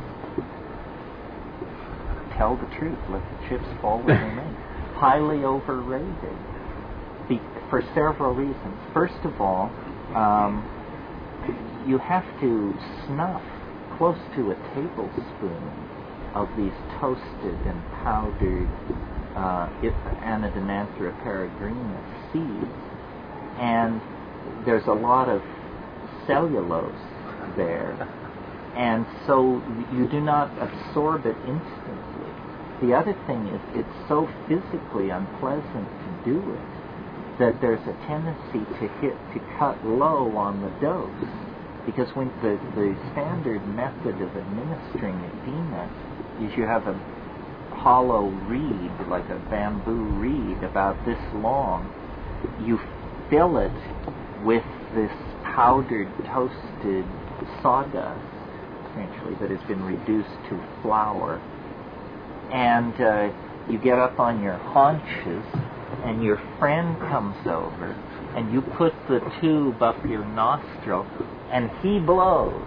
Speaker 1: tell the truth, let the chips fall where they may. Highly overrated, Be- for several reasons. First of all, um, you have to snuff close to a tablespoon of these toasted and powdered uh, Anodonanthera peregrina seeds, and there's a lot of cellulose there, and so you do not absorb it instantly. The other thing is it's so physically unpleasant to do it that there's a tendency to hit to cut low on the dose, because when the, the standard method of administering edema is you have a hollow reed, like a bamboo reed about this long. You fill it with this powdered, toasted sawdust, essentially, that has been reduced to flour. And uh, you get up on your haunches, and your friend comes over, and you put the tube up your nostril, and he blows.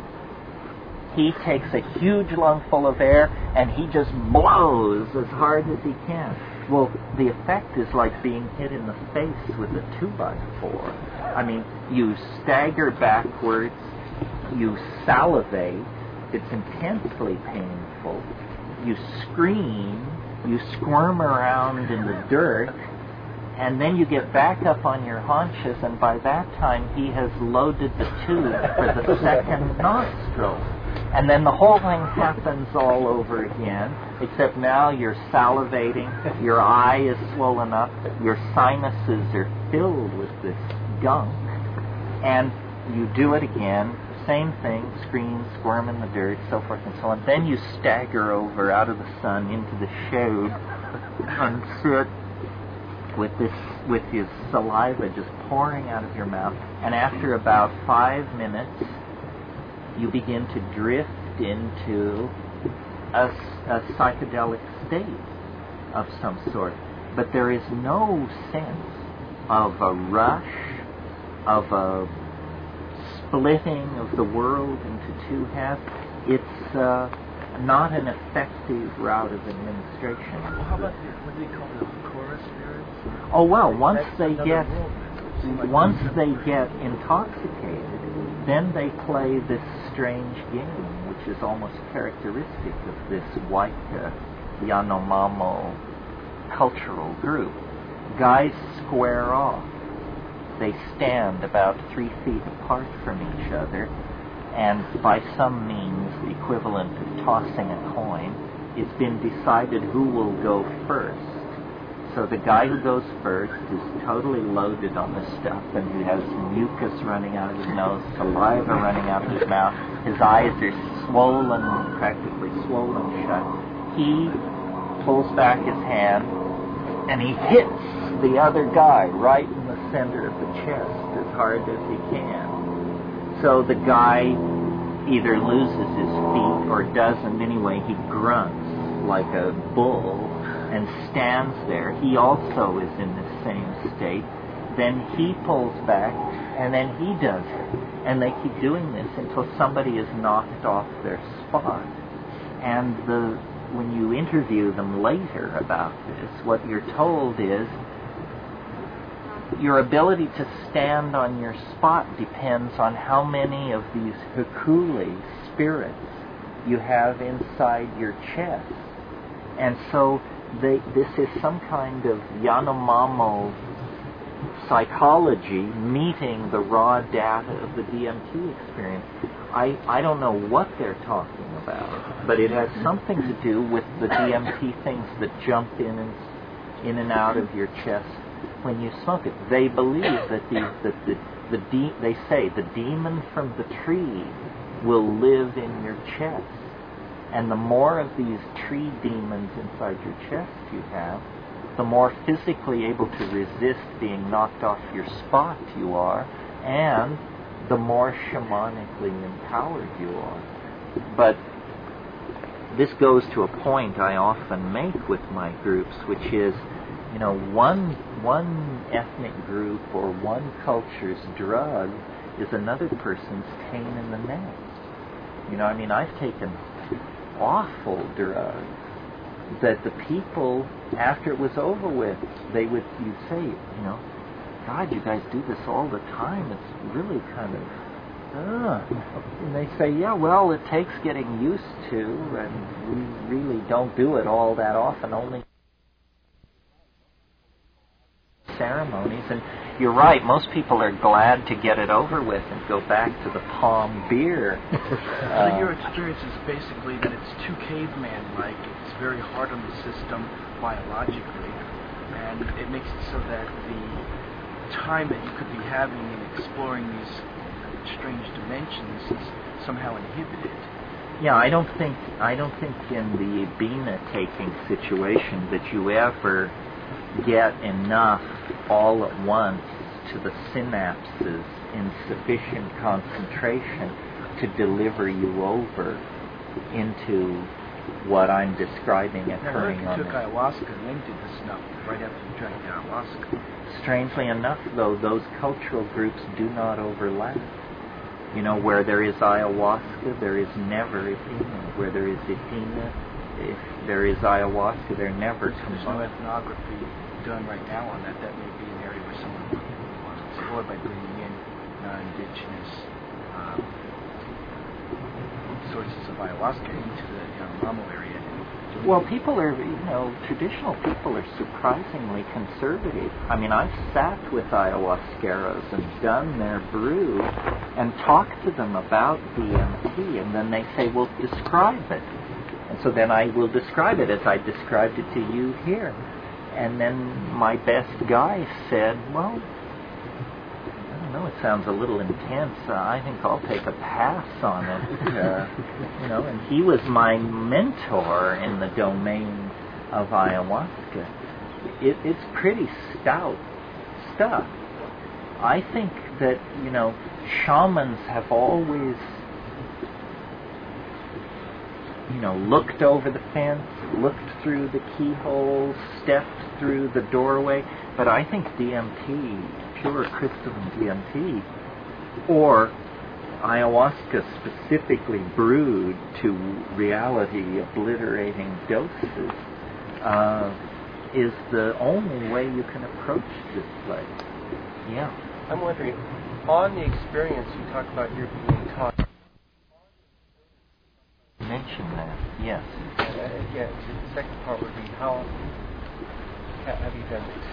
Speaker 1: He takes a huge lungful of air, and he just blows as hard as he can. Well, the effect is like being hit in the face with a two by four. I mean, you stagger backwards, you salivate, it's intensely painful, you scream, you squirm around in the dirt, and then you get back up on your haunches, and by that time he has loaded the tube for the second nostril. And then the whole thing happens all over again, except now you're salivating, your eye is swollen up, your sinuses are filled with this gunk, and you do it again, same thing, scream, squirm in the dirt, so forth and so on. Then you stagger over out of the sun into the shade and sit with this, with your saliva just pouring out of your mouth, and after about five minutes, you begin to drift into a, a psychedelic state of some sort. But there is no sense of a rush, of a splitting of the world into two halves. It's uh, not an effective route of administration.
Speaker 4: Well, how about the, what do they call the chorus spirits?
Speaker 1: Oh well, once
Speaker 4: That's
Speaker 1: they
Speaker 4: another
Speaker 1: get
Speaker 4: world. Like
Speaker 1: once they get intoxicated, then they play this strange game, which is almost characteristic of this white uh, Yanomamo cultural group. Guys square off. They stand about three feet apart from each other, and by some means, the equivalent of tossing a coin, it's been decided who will go first. So the guy who goes first is totally loaded on this stuff, and he has mucus running out of his nose, saliva running out of his mouth. His eyes are swollen, practically swollen shut. He pulls back his hand, and he hits the other guy right in the center of the chest as hard as he can. So the guy either loses his feet or doesn't. Anyway, he grunts like a bull and stands there. He also is in the same state. Then he pulls back, and then he does it. And they keep doing this until somebody is knocked off their spot. And the when you interview them later about this, what you're told is your ability to stand on your spot depends on how many of these hukuli spirits you have inside your chest. And so they, this is some kind of Yanomamo psychology meeting the raw data of the D M T experience. I, I don't know what they're talking about, but it has something to do with the D M T things that jump in and in and out of your chest when you smoke it. They believe that the that the, the de- they say the demon from the tree will live in your chest. And the more of these tree demons inside your chest you have, the more physically able to resist being knocked off your spot you are, and the more shamanically empowered you are. But this goes to a point I often make with my groups, which is, you know, one one ethnic group or one culture's drug is another person's pain in the neck. You know, I mean, I've taken awful drugs that the people, after it was over with, they would, you'd say, you know, God, you guys do this all the time. It's really kind of, uh. And they say, yeah, well, it takes getting used to, and we really don't do it all that often, only ceremonies. And you're right, most people are glad to get it over with and go back to the palm beer.
Speaker 5: uh, so your experience is basically that it's too caveman-like, it's very hard on the system biologically, and it makes it so that the time that you could be having in exploring these strange dimensions is somehow inhibited.
Speaker 1: Yeah, I don't think I don't think in the Bina taking situation that you ever get enough all at once to the synapses in sufficient concentration to deliver you over into what I'm describing occurring
Speaker 5: I
Speaker 1: on
Speaker 5: heard you took
Speaker 1: this.
Speaker 5: ayahuasca and then did the snuff right after you drank the ayahuasca.
Speaker 1: Strangely enough, though, those cultural groups do not overlap. You know, where there is ayahuasca, there is never Ipina. Where there is Ipina, if there is ayahuasca, they're never
Speaker 5: There's no
Speaker 1: combined.
Speaker 5: ethnography done right now on that. That may be an area where someone would want to explore by bringing in non-indigenous um, sources of ayahuasca into the Yanomamo area. And
Speaker 1: Well, people are, you know, traditional people are surprisingly conservative. I mean, I've sat with ayahuasqueros and done their brew and talked to them about D M T, and then they say, well, describe it. And so then I will describe it as I described it to you here. And then my best guy said, well, I don't know, it sounds a little intense. Uh, I think I'll take a pass on it. Uh, you know, and he was my mentor in the domain of ayahuasca. It, it's pretty stout stuff. I think that, you know, shamans have always, you know, looked over the fence, looked through the keyhole, stepped through the doorway. But I think D M T, pure crystalline D M T, or ayahuasca specifically brewed to reality obliterating doses, uh, is the only way you can approach this place. Yeah.
Speaker 6: I'm wondering, on the experience you talk about you're being taught.
Speaker 1: Mention that, yes.
Speaker 6: Uh, yeah, the second part would be how ha- have you done this?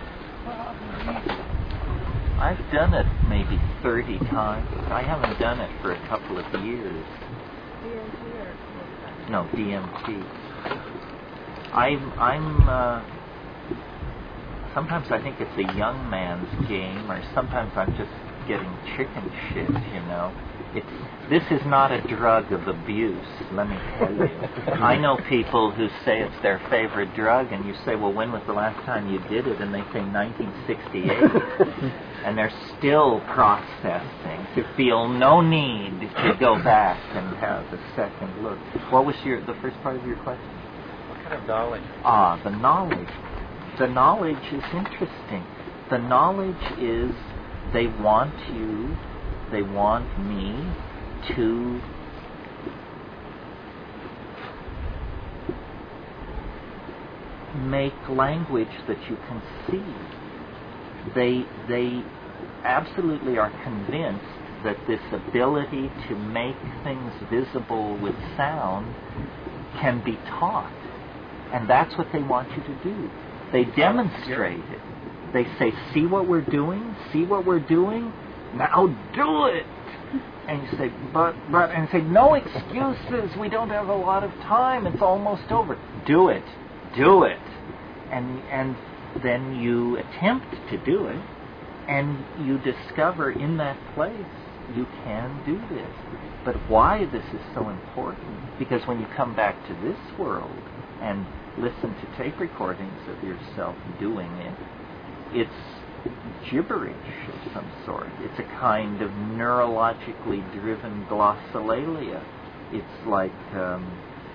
Speaker 1: I've done it maybe thirty times. I haven't done it for a couple of years.
Speaker 3: D M T or
Speaker 1: No, D M T. I'm, I'm, uh, sometimes I think it's a young man's game, or sometimes I'm just getting chicken shit, you know. It's, this is not a drug of abuse, let me tell you. I know people who say it's their favorite drug, and you say, well, when was the last time you did it? And they say nineteen sixty-eight. And they're still processing to feel no need to go back and have a second look. What was your the first part of your question?
Speaker 6: What kind of knowledge?
Speaker 1: Ah, the knowledge. The knowledge is interesting. The knowledge is they want you, they want me to make language that you can see. They, they absolutely are convinced that this ability to make things visible with sound can be taught. And that's what they want you to do. They demonstrate it. They say, see what we're doing? See what we're doing? Now do it! And you say, but, but, and say, no excuses. We don't have a lot of time. It's almost over. Do it. Do it. And, and then you attempt to do it, and you discover in that place you can do this. But why this is so important? Because when you come back to this world and listen to tape recordings of yourself doing it, it's gibberish of some sort. It's a kind of neurologically driven glossolalia. It's like, um,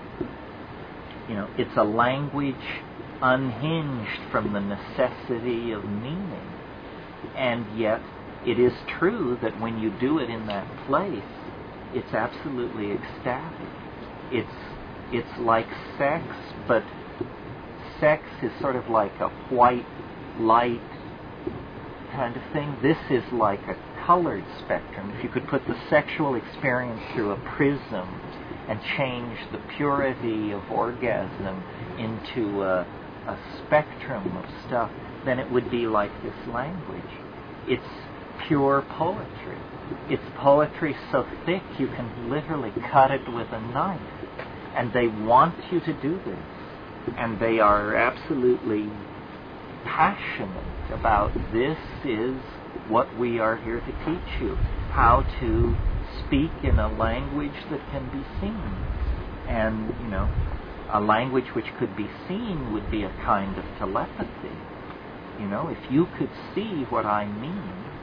Speaker 1: you know, it's a language unhinged from the necessity of meaning. And yet, it is true that when you do it in that place, it's absolutely ecstatic. It's it's like sex, but sex is sort of like a white light kind of thing. This is like a colored spectrum. If you could put the sexual experience through a prism and change the purity of orgasm into a, a spectrum of stuff, then it would be like this language. It's pure poetry. It's poetry so thick you can literally cut it with a knife. And they want you to do this. And they are absolutely passionate about this is what we are here to teach you. How to speak in a language that can be seen. And, you know, a language which could be seen would be a kind of telepathy. You know, if you could see what I mean,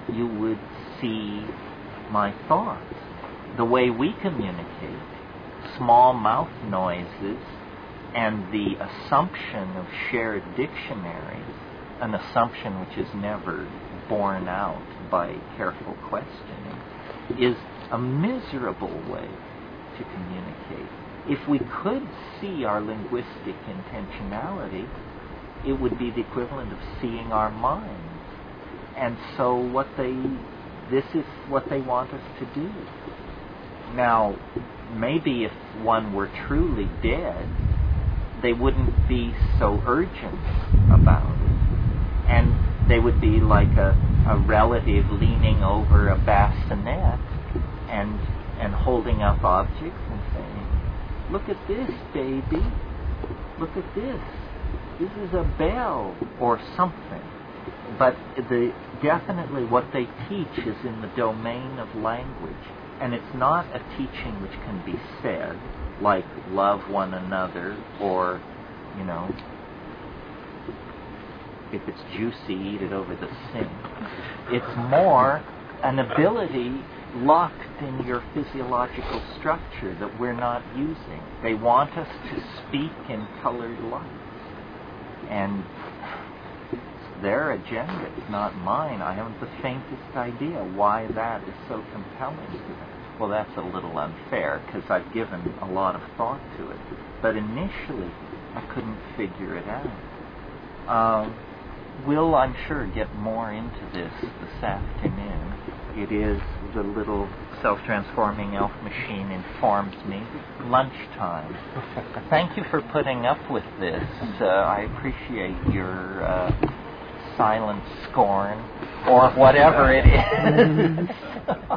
Speaker 1: you would see my thoughts. The way we communicate, small mouth noises, and the assumption of shared dictionaries, an assumption which is never borne out by careful questioning, is a miserable way to communicate. If we could see our linguistic intentionality, it would be the equivalent of seeing our minds. And so what they, this is what they want us to do. Now, maybe if one were truly dead, they wouldn't be so urgent about it. And they would be like a, a relative leaning over a bassinet and and holding up objects and saying, "Look at this, baby. Look at this. This is a bell," or something. But the definitely what they teach is in the domain of language. And it's not a teaching which can be said, like love one another, or, you know, if it's juicy, eat it over the sink. It's more an ability locked in your physiological structure that we're not using. They want us to speak in colored lights. And it's their agenda, it's not mine. I haven't the faintest idea why that is so compelling to them. Well, that's a little unfair, because I've given a lot of thought to it. But initially, I couldn't figure it out. Um, we'll, I'm sure, get more into this this afternoon. It is, the little self-transforming elf machine informs me, lunchtime. Thank you for putting up with this. Uh, I appreciate your uh, silent scorn, or whatever it is.